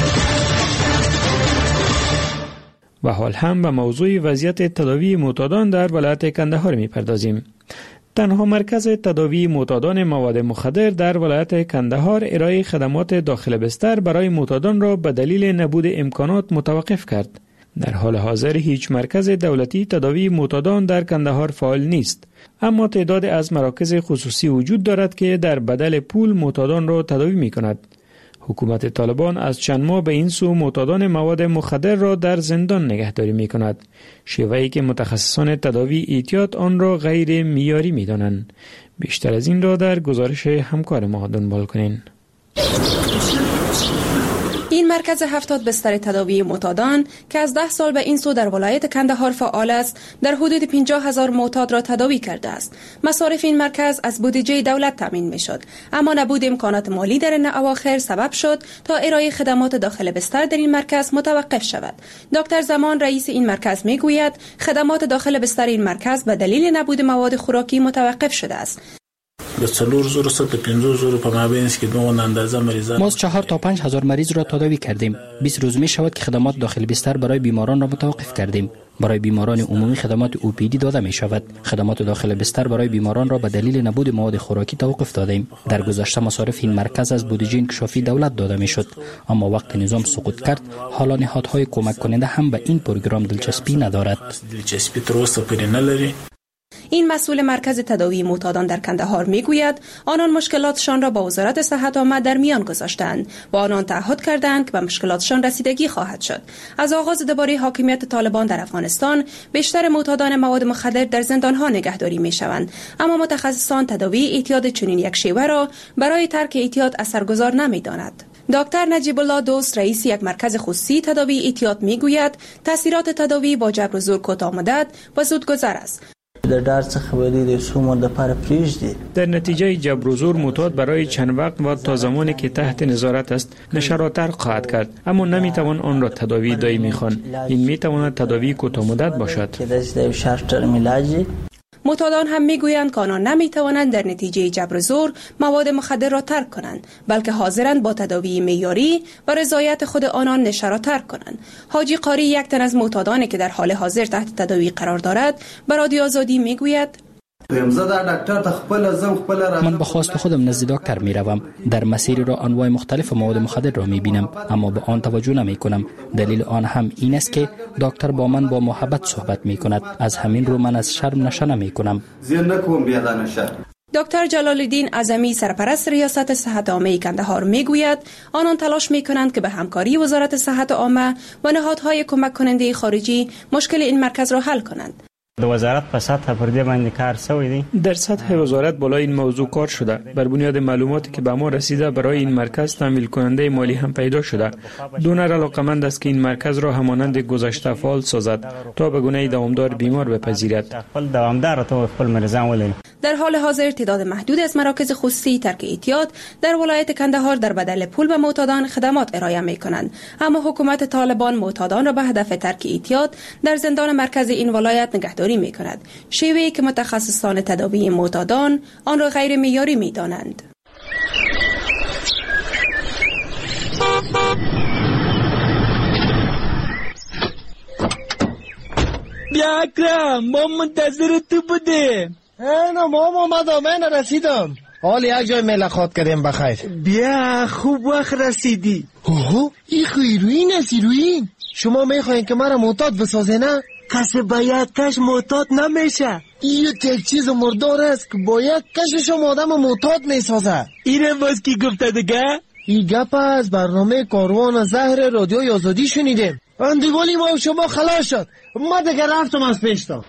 Speaker 15: و حال هم به موضوع وضعیت تداوی معتادان در ولایت کندهار می پردازیم. تنها مرکز تداوی معتادان مواد مخدر در ولایت کندهار ارائه خدمات داخل بستر برای معتادان را به دلیل نبود امکانات متوقف کرد. در حال حاضر هیچ مرکز دولتی تداوی معتادان در کندهار فعال نیست، اما تعداد از مراکز خصوصی وجود دارد که در بدل پول معتادان را تداوی می کند. حکومت طالبان از چند ماه به این سو معتادان مواد مخدر را در زندان نگهداری می کند، شیوهی که متخصصان تداوی اعتیاد آن را غیر معیاری می دانند. بیشتر از این را در گزارش همکار ما دنبال کنین.
Speaker 23: این مرکز 70 بستر تداوی معتادان که از 10 سال به این سو در ولایت کندهار فعال است، در حدود 50,000 معتاد را تداوی کرده است. مصارف این مرکز از بودجه دولت تامین می‌شد، اما نبود امکانات مالی در این اواخر سبب شد تا ارائه خدمات داخل بستر در این مرکز متوقف شود. دکتر زمان رئیس این مرکز میگوید خدمات داخل بستر این مرکز به دلیل نبود مواد خوراکی متوقف شده است.
Speaker 17: ما از 4 تا 5 هزار مریض را تداوی کردیم. 20 روز می شود که خدمات داخل بستر برای بیماران را متوقف کردیم. برای بیماران عمومی خدمات OPD داده می شود. خدمات داخل بستر برای بیماران را به دلیل نبود مواد خوراکی توقف دادیم. در گذشته مصارف این مرکز از بودجه انکشافی دولت داده می شد، اما وقتی نظام سقوط کرد، حالا نهادهای کمک کننده هم به این پروگرام دلچسپی ندارد.
Speaker 23: این مسئول مرکز تداوی معتادان در کندهار میگوید آنان مشکلاتشان را با وزارت صحت عامه در میان گذاشتند و آنان تعهد کردند که به مشکلاتشان رسیدگی خواهد شد. از آغاز دوباره حاکمیت طالبان در افغانستان بیشتر معتادان مواد مخدر در زندانها نگهداری میشوند، اما متخصصان تداوی اعتیاد چنین یک شیوه را برای ترک اعتیاد اثرگذار نمیدانند. دکتر نجیب الله دوست رئیس یک مرکز خصوصی تداوی اعتیاد میگوید تاثیرات تداوی با جبر و زور کوتاه مدت و زودگذر است.
Speaker 15: در نتیجه جبر و زور معتاد برای چند وقت و تا زمانی که تحت نظارت است نشراتر خواهد کرد، اما نمیتوان آن را تداوی دائمی خوان. این میتواند تداوی کوتاه مدت باشد.
Speaker 23: معتادان هم میگویند که آنان نمیتوانند در نتیجه جبر و زور مواد مخدر را ترک کنند، بلکه حاضرند با تداوی معیاری و رضایت خود آنان نشه را ترک کنند. حاجی قاری، یک تن از معتادانی که در حال حاضر تحت تداوی قرار دارد، به رادیو آزادی میگوید:
Speaker 17: من به خواست خودم نزد دکتر می روم. در مسیر را انواع مختلف مواد مخدر را می بینم، اما به آن توجه نمی کنم. دلیل آن هم این است که دکتر با من با محبت صحبت می کند. از همین رو من از شرم نشه نمی کنم.
Speaker 23: دکتر جلال الدین اعظمی، سرپرست ریاست صحت عامه کندهار، میگوید آنان تلاش میکنند که به همکاری وزارت صحت عامه و نهادهای کمک کننده خارجی مشکل این مرکز را حل کنند.
Speaker 4: وزارت په سطح پر دې باندې کار شوی دی.
Speaker 15: در سطح وزارت بالای این موضوع کار شده. بر بنیاد معلوماتی که به ما رسیده برای این مرکز تامین کننده مالی هم پیدا شده. دونر علاقمند است که این مرکز را همانند گذشته فعال سازد تا به گونه دوامدار بیمار بپذیرد.
Speaker 23: در حال حاضر تعداد محدود از مراکز خصوصی ترک اعتیاد در ولایت کندهار در بدل پول به معتادان خدمات ارائه می‌کنند، اما حکومت طالبان معتادان را به هدف ترک اعتیاد در زندان مرکز این ولایت نگهداری می‌کند، شیوهی که متخصصان تداوی معتادان آن را غیر معیاری می‌دانند.
Speaker 5: بیا اکرم، ما منتظر تو بودیم.
Speaker 8: نه ماما من رسیدم. حال یک جای ملاقات کردیم بخیر.
Speaker 5: بیا خوب وقت رسیدی.
Speaker 8: اوه این هیروئین است. هیروئین شما میخواین که مرا معتاد بسازه؟ نه
Speaker 5: کسی با یک کش معتاد نمیشه.
Speaker 8: این یک چیز مردار است که با یک کش شما آدم معتاد میسازه.
Speaker 5: اینم باز کی گفته دیگه؟
Speaker 8: این گپ از برنامه کاروان زهر رادیو آزادی شنیدیم. اندیوالی ما و شما خلاص شد. ما دیگه رفتم از پیشتا.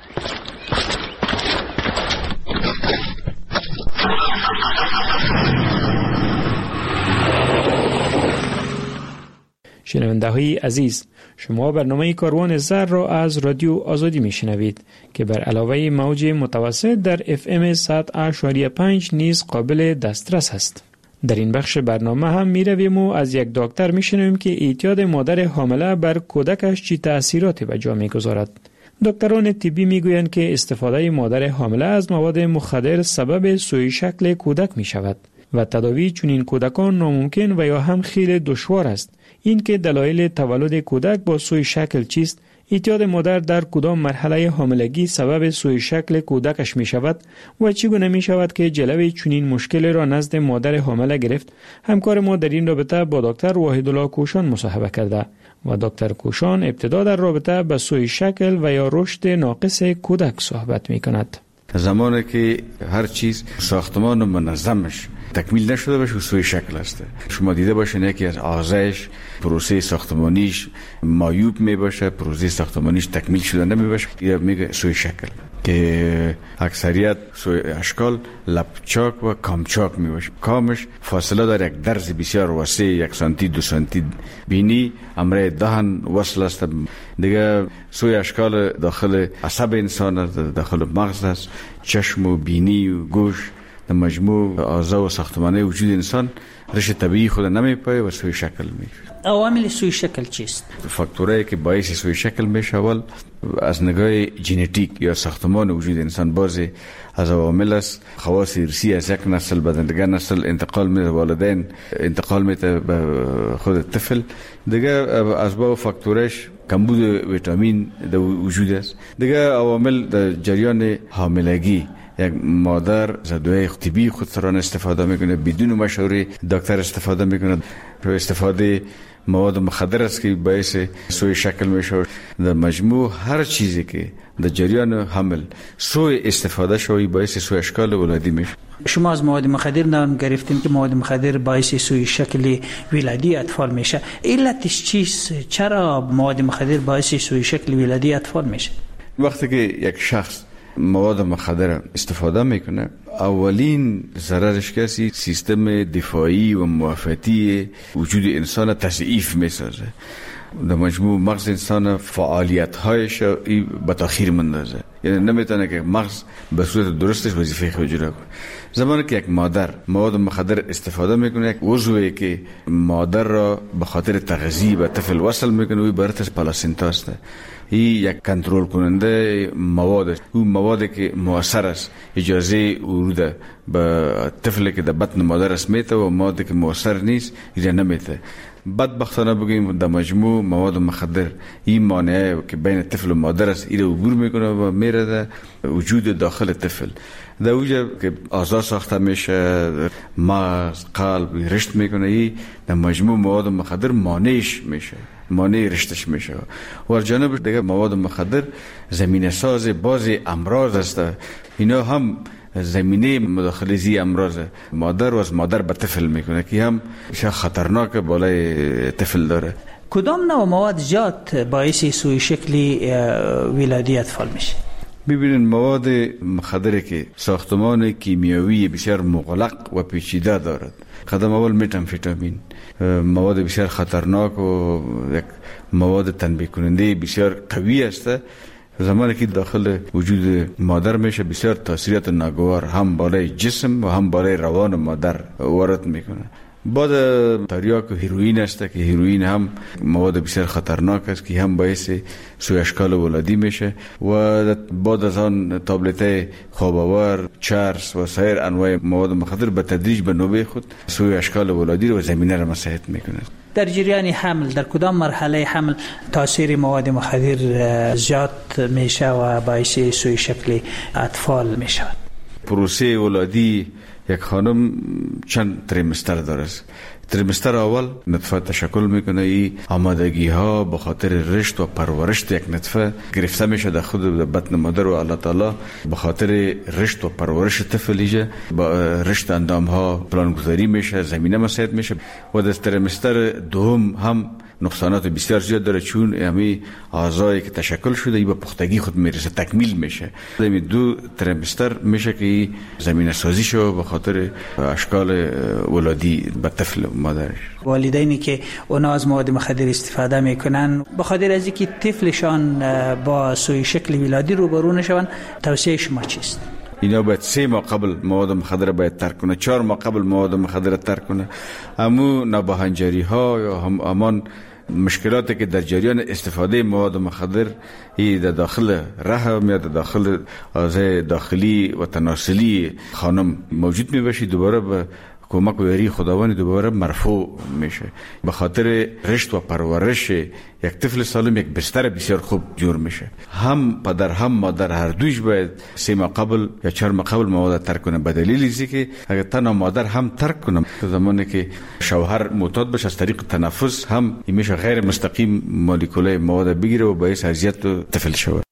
Speaker 15: شنونده های عزیز، شما برنامه کاروان زهر را از رادیو آزادی می شنوید که بر علاوه موج متوسط در FM 100.5 نیز قابل دسترس است. در این بخش برنامه هم می رویم و از یک دکتر می شنویم که اعتیاد مادر حامله بر کودکش چی تأثیراتی به جا می گذارد. دکتران طبی می گویند که استفاده مادر حامله از مواد مخدر سبب سوء شکل کودک می شود و تداوی چنین کودکان ناممکن و یا هم خیلی دشوار است. این که دلایل تولد کودک با سوء شکل چیست، اعتیاد مادر در کدام مرحله حاملگی سبب سوء شکل کودکش می شود و چگونه می شود که جلوی چنین مشکل را نزد مادر حامله گرفت، همکار ما در این رابطه با دکتر وحیدالله کوشان مصاحبه کرده و دکتر کوشان ابتدا در رابطه با سوء شکل و یا رشد ناقص کودک صحبت می کند.
Speaker 18: زمانی که هر چیز ساختمان منظمش تکمیل نشده باشه سوء شکل است. شما دیده باشین یکی از آزایش پروسه ساختمانیش معیوب می باشه، پروسه ساختمانیش تکمیل شده نمی باشه، یا میگه سوء شکل که اکثریت سوء اشکال لپچاک و کامچاک می باشه. کامش فاصله داره یک درز بسیار وسیع، 1 سانتی 2 سانتی بینی امره دهن وصل است. دیگه سوء اشکال داخل عصب انسان است، داخل مغز است، چشم و بینی و گوش، در مجموع اعضا و ساختمانه وجود انسان رشد طبیعی خود نمیپایه و سوء شکل میشه.
Speaker 17: عوامل سوء شکل چیست؟
Speaker 18: فاکتورایی که باعث سوء شکل میشه اول از نگاه ژنتیک یا ساختمان وجود انسان بعضی از عوامل است. خواص ارثی از یک نسل به دیگر نسل انتقال میده، والدین انتقال میده به خود طفل. دیگه از با فاکتورش کمبود ویتامین در وجود است. دیگه عوامل در جریان حاملگی، یک مادر زدوی طبی خود سران استفاده میکنه، بدون مشوره دکتر استفاده میکنه. استفاده مواد مخدر است که باعث سوء شکل میشه. در مجموع هر چیزی که در جریان حمل سوء استفاده شوی باعث سوء اشکال ولادی میشه.
Speaker 17: شما از مواد مخدر نام گرفتین که مواد مخدر باعث سوء شکل ولادی اطفال میشه. علتش چیست؟ چرا مواد مخدر باعث سوء شکل ولادی اطفال میشه؟
Speaker 18: وقتی که یک شخص مواد مخدر استفاده میکنه، اولین ضررش کسی سیستم دفاعی و معافیتی وجود انسان تضعیف میسازه. در مجموع مغز انسان فعالیت هایش به تاخیر مندازه. یعنی نمیتونه که مغز به صورت درستش وظیفه خود اجرا کنه. زمانی که یک مادر مواد مخدر استفاده میکنه، یک عضوی که مادر را به خاطر تغذیه به طفل وصل میکنه، او براتش پلاسینتا است. این یک کنترل کننده مواد، اون موادی که مؤثر است اجازه ورود به طفلی که در بطن مادر است میته و موادی که مؤثر نیست اجازه نمیته. بدبختانه بگیم در مجموع مواد مخدر این مانعه که بین طفل و مادر است ایره عبور میکنه و میره در وجود داخل طفل. در اوجه که اعضا ساخته میشه، مغز، قلب رشد میکنه، این در مجموع مواد مخدر مانعش میشه، مانع رشدش میشه. و از جانب دیگه مواد مخدر زمینه ساز بعضی امراض است. اینا هم زمینه مداخله زی امراض مادر و از مادر به طفل میکنه که هم خطرناک بالای طفل داره.
Speaker 10: کدام نوع مواد زیاد باعث سوء شکلی ولادی اطفال میشه؟
Speaker 18: ببینید مواد مخدری که ساختمان کیمیایی بسیار مغلق و پیچیده دارد. قدم اول متامفتامین، مواد بسیار خطرناک و یک مواد تنبیه کننده بسیار قوی است. زمانی که داخل وجود مادر میشه بسیار تاثیرات ناگوار هم بالای جسم و هم بالای روان مادر وارد میکنه. بعد تریاک و هیروئین است که هیروئین هم مواد بسیار خطرناک است که هم باعث سوء اشکال ولادی میشه. و بعد از آن تابلت خواب آور، چرس و سایر انواع مواد مخدر به تدریج به نوبه خود سوء اشکال ولادی و زمینه را مساعد میکنه.
Speaker 10: در جریان حمل در کدام مرحله حمل تاثیر مواد مخدر زیاد میشه و باعث سوء شکل اطفال میشه؟
Speaker 18: پروسه ولادی یک خانم چند تریمستر داره. تریمستر اول نطفه تشکل میکنه. این آمادگی ها به خاطر رشد و پرورش یک نطفه گرفته میشه در خود بطن مادر و الله تعالی به خاطر رشد و پرورش طفل با رشد اندام ها پلانگذاری میشه، زمینه مساعد میشه. و در تریمستر دوم هم نقصانات بسیار زیاد داره، چون همی اعضایی که تشکل شده ای به پختگی خود میرسه، تکمیل میشه. در دو تریمستر میشه که زمینه سازی شو به خاطر اشکال ولادی به طفل مادرش.
Speaker 10: والدینی که اونا از مواد مخدر استفاده میکنن به خاطر از اینکه طفلشان با سوء شکل ولادی روبرو نشون، توصیه شما چیست؟
Speaker 18: اینا باید 3 ماه قبل مواد مخدر باید ترک کنه، 4 ماه قبل مواد مخدر ترک کنه. امو نابهنجاری ها یا هم امان مشکلاتی که در جریان استفاده مواد مخدر در داخل رحم یا در داخل اعضای داخلی و تناسلی خانم موجود می باشه، دوباره به کمک و یاری خداوند دوباره مرفوع میشه. به خاطر رشد و پرورش یک طفل سالم یک بستر بسیار خوب جور میشه. هم پدر هم مادر هر دویش باید 3 ماه قبل یا 4 ماه قبل مواد ترک کنه. به دلیل اینه که اگر تنها مادر هم ترک کنه، زمانی که شوهر معتاد بشه از طریق تنفس هم میشه غیر مستقیم مولکولای مواد بگیره و باعث اذیت طفل شود.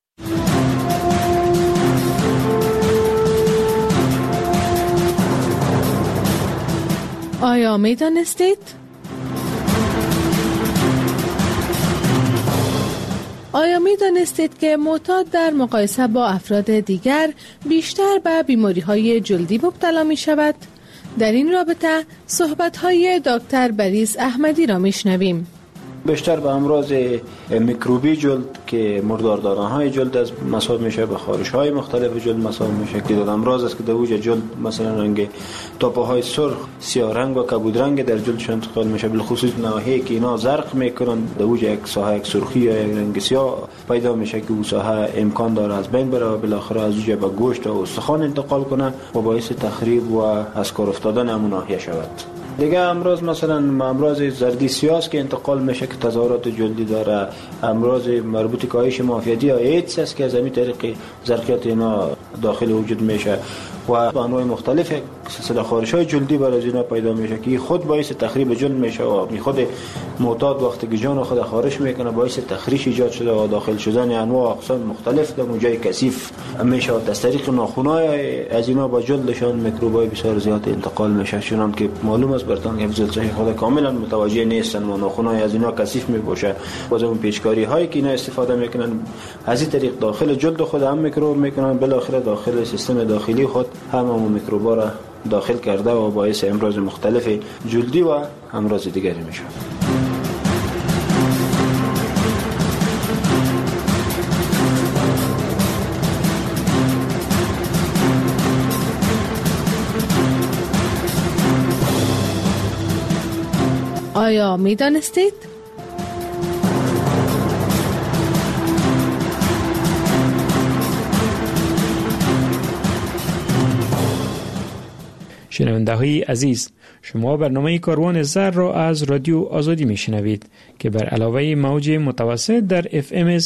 Speaker 11: آیا میدانستید؟ آیا میدانستید که معتاد در مقایسه با افراد دیگر بیشتر به بیماری‌های جلدی مبتلا می شود؟ در این رابطه صحبت‌های دکتر بریز احمدی را میشنویم.
Speaker 12: بیشتر به امراض میکروبی جلد که مرداردارانهای جلد از مصاب میشه، به خارش‌های مختلف جلد مصاب میشه که در امراض است که در اوج جلد مثلا رنگ تاپه‌های سرخ، سیاه رنگ و کبود رنگ در جلدشان انتقال میشه، بالخصوص نواحی که اینا زرق میکنن در اوج یک ساحه یک سرخی یا یک رنگ سیاه پیدا میشه که اون ساحه امکان داره از بین بره و بالاخره از اوج به گوشت و استخوان انتقال کنه و باعث تخریب و از کار افتادن همون ناحیه شود. دیگه امراض مثلا امراض زردی سیاه که انتقال میشه که تظاهرات جلدی داره، امراض مربوط به کاهش معافیتی یا ایدز است که از همین طریق زرقیت اینا داخل وجود میشه و انواع مختلف سلسله خارش‌های جلدی برای اینا پیدا میشه که خود باعث تخریب جلد میشه و خود معتاد وقتی که جان خود خارش میکنه باعث تخریش ایجاد شده و داخل شدن انواع اقسام مختلف در اونجای کثیف میشه و از طریق ناخن‌های از اینا با جلدشان میکروبای بسیار زیاد انتقال میشه. چون که معلوم است برتان حفظ صحی خود کاملا متوجه نیستن و ناخن‌های از اینا کثیف میباشه و از اون پیچکاری هایی که اینا استفاده میکنن از این طریق داخل جلد خود هم میکروب میکنن، بالاخره داخل سیستم داخلی خود همون میکروبا را داخل کرده و باعث امراض مختلف جلدی و امراض دیگری میشه.
Speaker 11: آیا می دانستید؟
Speaker 15: شنونده های عزیز، شما برنامه کاروان زر را از رادیو آزادی می شنوید که بر علاوه موج متوسط در FM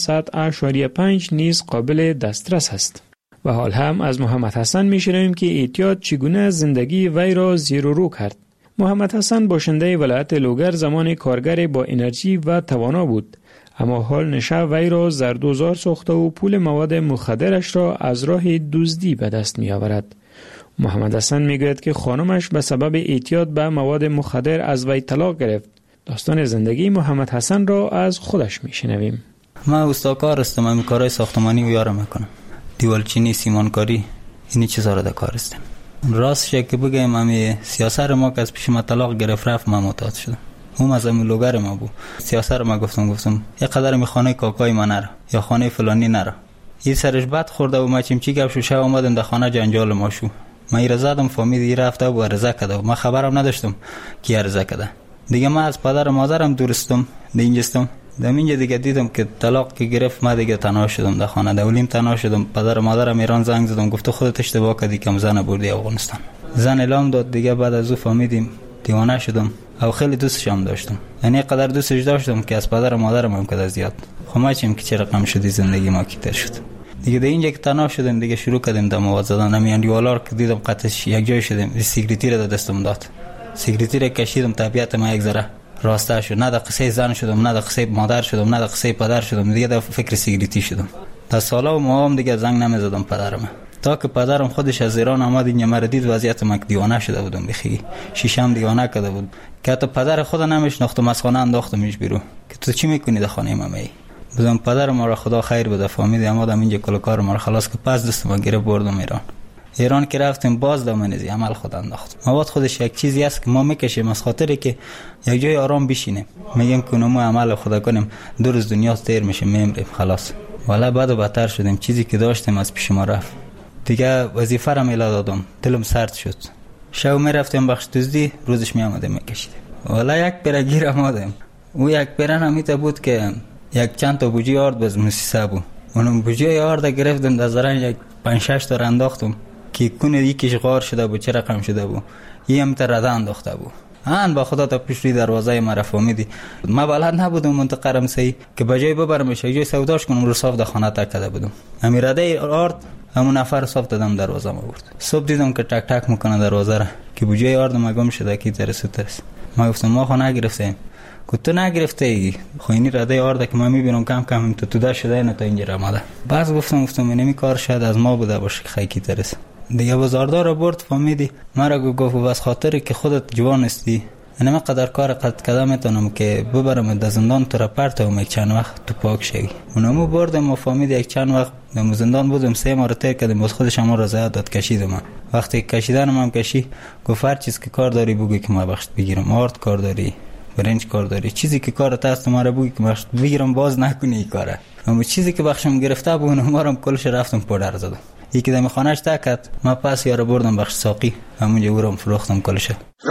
Speaker 15: 100.5 نیز قابل دسترس است. و حال هم از محمد حسن می شنویم که اعتیاد چگونه زندگی وی را زیر و رو کرد. محمد حسن باشنده ولایت لوگر زمان کارگر با انرژی و توانا بود، اما حال نشه وی را زردوزار ساخته و پول مواد مخدرش را از راه دزدی به دست می آورد. محمد حسن میگوید که خانمش به سبب اعتیاد به مواد مخدر از وی طلاق گرفت. داستان زندگی محمد حسن را از خودش میشنویم.
Speaker 19: من استاکار هستم، من کارهای ساختمانی و یارم میکنم، دیوالچینی، سیمانکاری، اینی چیزا را در کار هستم. راستش که بگم من سیاسر ما که از پیش ما طلاق گرفت رفت، من معتاد شدم. اون از همین لوگر ما بود. سیاسر ما گفتم یک قدر می خانه کاکای من نره یا خانه فلانی نره. این سرش بد خورده و ما چی گپ شو شب اومدم در خانه جنجال ما شو. من ایره زدم، فهمید رفته و عرضه کرده و من خبرم نداشتم کی عرضه کرده. دیگه من از پدر و مادرم دورستم، اینجاستم. اینجا دیگه دیدم که طلاق که گرفت، من دیگه تنها شدم در خانه، دولیم تنها شدم. پدر و مادرم ایران زنگ زدم، گفت خودت اشتباه کردی که زن بردی افغانستان. زن اعلام داد. دیگه بعد از او فهمیدیم، دیوانه شدم او خیلی دوستش هم داشتم، یعنی قدر دوستش داشتم که از پدر و مادرم هم کد زیاد. خب ما چیم که چه رقم شدی زندگی ما کیتر شد. دیگه در اینجا که تنها شدم، دیگه شروع کردیم در مواد زدن. همین دیوالار که دیدم قطعش یک جای شدم، سیگریتی را دستم داد. سیگریتی را کشیدم، طبیعت ما یک ذره راسته شد. نه در قصه زن شدم، نه در قصه مادر شدم، نه در قصه پدر شدم. دیگه در فکر سیگریتی شدم. تا سالا و ماهم دیگه زنگ نمیزدم پدرم، تا که پدرم خودش از ایران آمد اینجا مرا دید، وضعیت من دیوانه شده بودم، بخی شیشم دیوانه کرده بود که حتی پدر خود نمیشناختم. از خانه انداختمش بیرون که تو چی میکنی در خانه ما؟ بودم پدر ما را خدا خیر بده، فهمید آمدم اینجا کل کار ما را خلاص که پس دستم گرفت بردم ایران که رفتیم باز دامنزی عمل خود انداخت. مواد خودش یک چیزی است که ما میکشیم از خاطری که یک جای آرام بشینیم، میگیم که ما عمل خدا کنیم، دو روز دنیا تیر میشه میمریم خلاص. والا بعد و بدتر شدیم، چیزی که داشتیم از پیش ما رفت. دیگه وظیفه را میلا دادم، دلم سرد شد. شب میرفتیم بخش دزدی، روزش میامدیم میکشیدیم. والا یک برگیر آمدیم. او یک برن همیته بود که یک چند تا بوجی آرد باز مسیسه بود. اونم بوجی آرد گرفتم در زرن یک 5-6 تا انداختم که کنه یکیش غار شده بود، چه رقم شده بود. یه هم تا رده انداخته بود. با خدا تا پیش روی دروازه ما را فهمیدی. ما بلد نبودم منطقه صحیح که بجای ببرمش یک جای سوداش کنم، رو صاف در خانه تکده بودم. همین رده آرد همون نفر صاف دادم دروازه ما برد. صبح دیدم که تک تک میکنه دروازه را که بوجی آرد ما گم شده کی ترس. ما گفتم ما خو نگرفتیم. تو نگرفته ای خوینی رده آرده که ما میبینم کم کم تو ده شده نه تا اینجا آمده. بعض گفتم اینمی کار شاید از ما بوده باشه که خیلی ترس. دیگه بازاردار برد فهمیدی مرا گفت بس خاطری که خودت جوان هستی اینم قدر کار قد کدام میتونم که ببرم در زندان تو را پرتم یک چند وقت تو پاک شوی. اونمو بردم و فهمید یک چند وقت در زندان بودم 3 ماه تیر کردم، باز خودش هم رضایت داد کشیدم. وقتی کشیدنم هم کشی گفت هر چیز که کار داری بگو که ما بخشت بگیرم. آرد کار داری، برنج کار داری، چیزی که کارت هست ما را بگی که بخشت بگیرم باز نکنی این کاره. اما چیزی که بخشم گرفته بود ما را کلش رفتم پودر زدم. یکی دم خانه‌اش تکت ما پس یارو بردم بخش ساقی همونجا اورم فروختم کلش.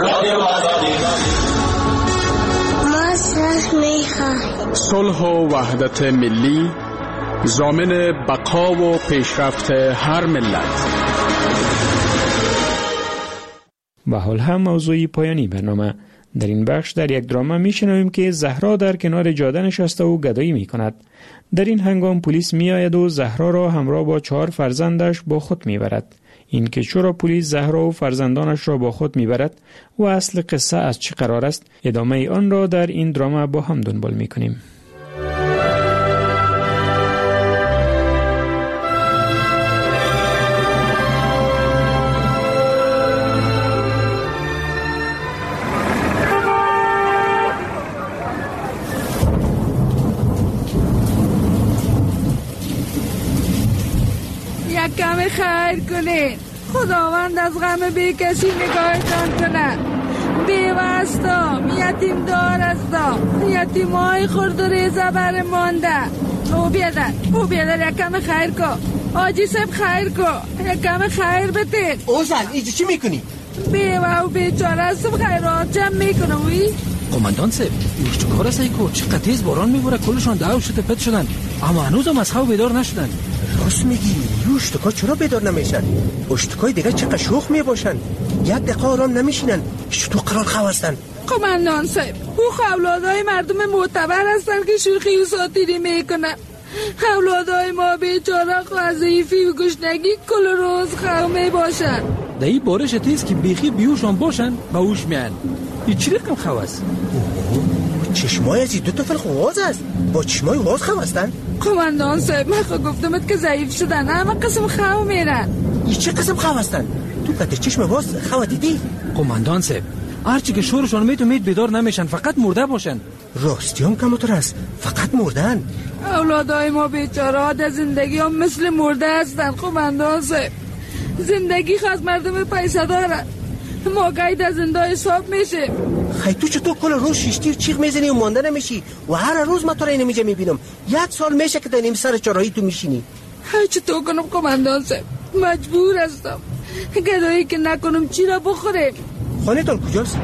Speaker 6: صلح و وحدت ملی ضامن بقا و پیشرفت هر ملت.
Speaker 15: و حال هم موضوعی پایانی برنامه. در این بخش در یک دراما میشنویم که زهرا در کنار جاده نشسته و گدایی میکند. در این هنگام پلیس میآید و زهرا را همراه با 4 فرزندش با خود میبرد. این که چرا پلیس زهرا و فرزندانش را با خود میبرد و اصل قصه از چه قرار است، ادامه آن را در این دراما با هم دنبال میکنیم.
Speaker 22: کم خیر کنید، خداوند از غم بی کسی نگاهتان کنه. بیوستم یتیم دار هستم، یتیم های خورد و ریزه بر مانده. او بیادر یک کم خیر کن، آجی سب خیر کن، یک کم خیر بتید.
Speaker 20: اوزن اینجا چی میکنی؟
Speaker 22: بیوه و بیچاره هستم، خیرات جمع میکنم.
Speaker 21: قماندان صاحب ایش چه کار است ایکو؟ چقدر تیز باران میباره، کلشان دعو شده پت شدن اما هنوزم از خواب بیدار نشدن.
Speaker 20: راست میگی، اشتکا چرا بیدار نمیشن؟ اشتکای دیگه چقدر شوخ میباشن، یک دقیقه آرام نمیشینن. چطور قرار خواه هستن؟
Speaker 22: قماندان صاحب او اولادای مردم معتبر هستن که شوخی و ساتیری میکنن. اولادای ما بیچاره از ضعیفی و گشنگی کل روز خواه میباشن.
Speaker 21: در این بارش تیز که بیخی بیوشان باشن باوش میان. این چی رقم خواه است؟
Speaker 20: چشمای از دو تا فرق واز است. با چشمای واز خواه هستن؟
Speaker 22: قماندان صاحب من خواه گفتمت که ضعیف شدن اما قسم خواه میرن.
Speaker 20: این چه قسم خواه هستن؟ تو کت چشم واز خواه دیدی؟
Speaker 21: قماندان صاحب هرچی که شورشان میتونید بیدار نمیشن، فقط مرده باشن.
Speaker 20: راستی هم کمتر است، فقط مردن.
Speaker 22: اولادای ما بیچاره در زندگی هم مثل مرده هستن. قماندان صاحب زندگی خواست مردم پیسه داره، ما گاهی در زنده حساب میشه.
Speaker 20: خیلی تو چطور کل روز شیشتیر چیغ میزنی و مانده نمیشی و هر روز من تو را اینجا میبینم. 1 سال میشه که در نیم سر چراهی تو میشینی.
Speaker 22: چطور کنم قماندان صاحب؟ مجبور هستم. گدایی که نکنم چی را بخوریم.
Speaker 20: خانه تان کجاست؟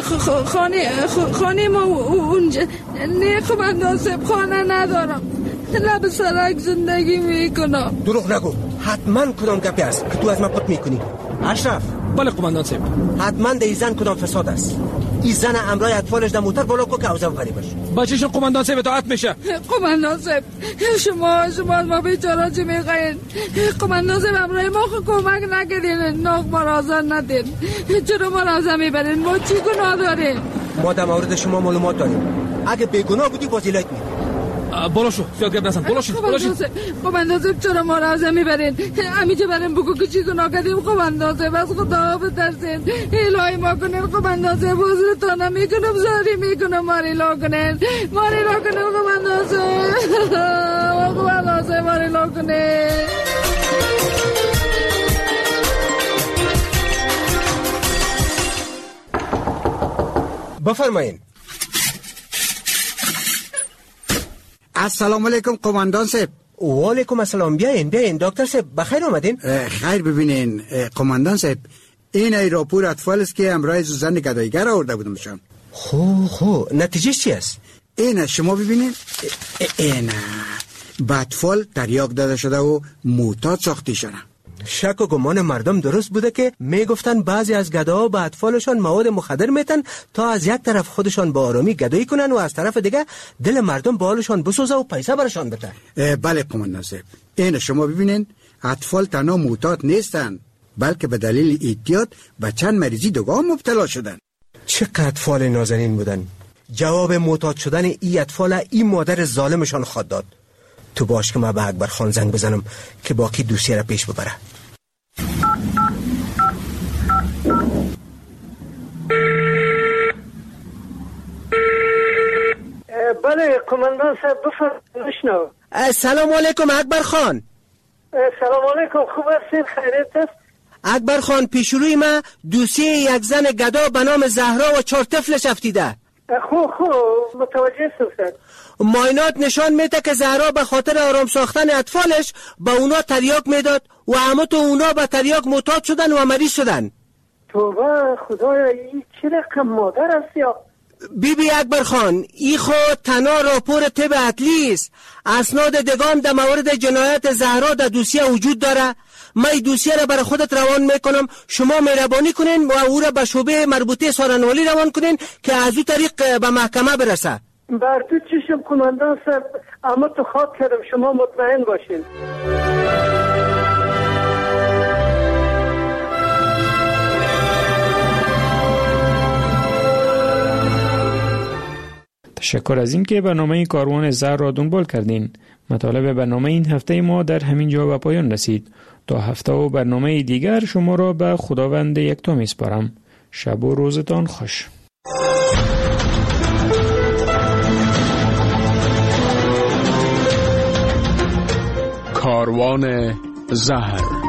Speaker 22: خانه ما اونجا. نه قماندان صاحب خانه ندارم، لب سرک زندگی میکنم.
Speaker 20: دروغ نگو، حتما کدام گپی است که تو از من پت میکنی. اشرف.
Speaker 21: بله قماندان صاحب.
Speaker 20: حتما در زن کدام فساد است. این زن امرای اطفالش در موتر بالا کو که اوزه و غریبش.
Speaker 21: بچه‌شون قماندان صاحب اطاعت میشه.
Speaker 22: قماندان صاحب شما ما بیچاره چی میخواین؟ قماندان صاحب امرای ما کمک نکردین، ناغ ما را آزار ندین. چرا ما را آزار میبرین؟ ما چی گناه داریم؟
Speaker 20: ما در مورد شما معلومات داریم. اگه بیگناه بودی بازیلایت میدیم.
Speaker 21: بالا شو زیاد گپ نزن. بالا شو.
Speaker 22: قماندان صاحب چرا ما را آزار میبرین؟ همیشه بریم بگو که چی گناه کردیم. قماندان صاحب از خدا بترسین، الهی ما کنین. قماندان صاحب حضورتان نمیکنم، زاری میکنم، ماری لا کنین قماندان صاحب. قماندان صاحب ماری لا کنین.
Speaker 20: بفرمایین.
Speaker 1: السلام علیکم قماندان صاحب.
Speaker 20: و علیکم السلام. بیاین دکتر صاحب بخیر آمدین.
Speaker 1: خیر. ببینین قماندان صاحب این ای راپور اطفال است که امرای زن گدایگر آورده بودم بشان.
Speaker 20: خو نتیجه چی است؟
Speaker 1: این شما ببینین. این به اطفال تریاک داده شده و معتاد ساخته شده.
Speaker 20: شک و گمان مردم درست بوده که میگفتن بعضی از گداها به اطفالشان مواد مخدر میتن تا از یک طرف خودشان با آرامی گدایی کنن و از طرف دیگه دل مردم به حالشان بسوزه و پیسه برشان بده.
Speaker 1: بله قماندان صاحب. این شما ببینین اطفال تنها معتاد نیستن بلکه به دلیل اعتیاد به چند مریضی دوگاه مبتلا شدن.
Speaker 20: چقدر اطفال نازنین بودن. جواب معتاد شدن ای اطفال این مادر ظالمشان خود داد. تو باش که ما به اکبر خان زنگ بزنم که باقی دوسیه را پیش ببره.
Speaker 9: بله قماندان صاحب بفرمایید.
Speaker 20: سلام علیکم اکبر خان.
Speaker 9: سلام علیکم، خوب هستین؟ خیریت است؟
Speaker 20: اکبر خان پیش روی ما دوسیه یک زن گدا به نام زهرا و 4 طفلش افتیده.
Speaker 9: خوب متوجه هستم.
Speaker 20: معاینات نشان میده که زهرا به خاطر آرام ساختن اطفالش به اونا تریاک میداد و همه تو اونا به تریاک معتاد شدن و مریض شدن.
Speaker 9: توبه خدایا، این چه رقم مادر است یا؟
Speaker 20: بی اکبر خان ای خود تنها راپور طب اطلی است. اسناد دگام در مورد جنایت زهرا در دوسیه وجود داره. من این دوسیه را برای خودت روان میکنم، شما مهربانی کنین و او را به شعبه مربوطه سارنوالی روان کنین که از او طریق به محکمه برسه.
Speaker 9: بر تو چشم قماندان صاحب، اما تو خواب کردم، شما مطمئن باشین.
Speaker 15: تشکر از این که برنامه کاروان زهر را دنبال کردین. مطالب برنامه این هفته ما در همین جا به پایان رسید. تا هفته و برنامه دیگر شما را به خداوند یکتا میسپارم. شب و روزتان خوش.
Speaker 6: کاروان زهر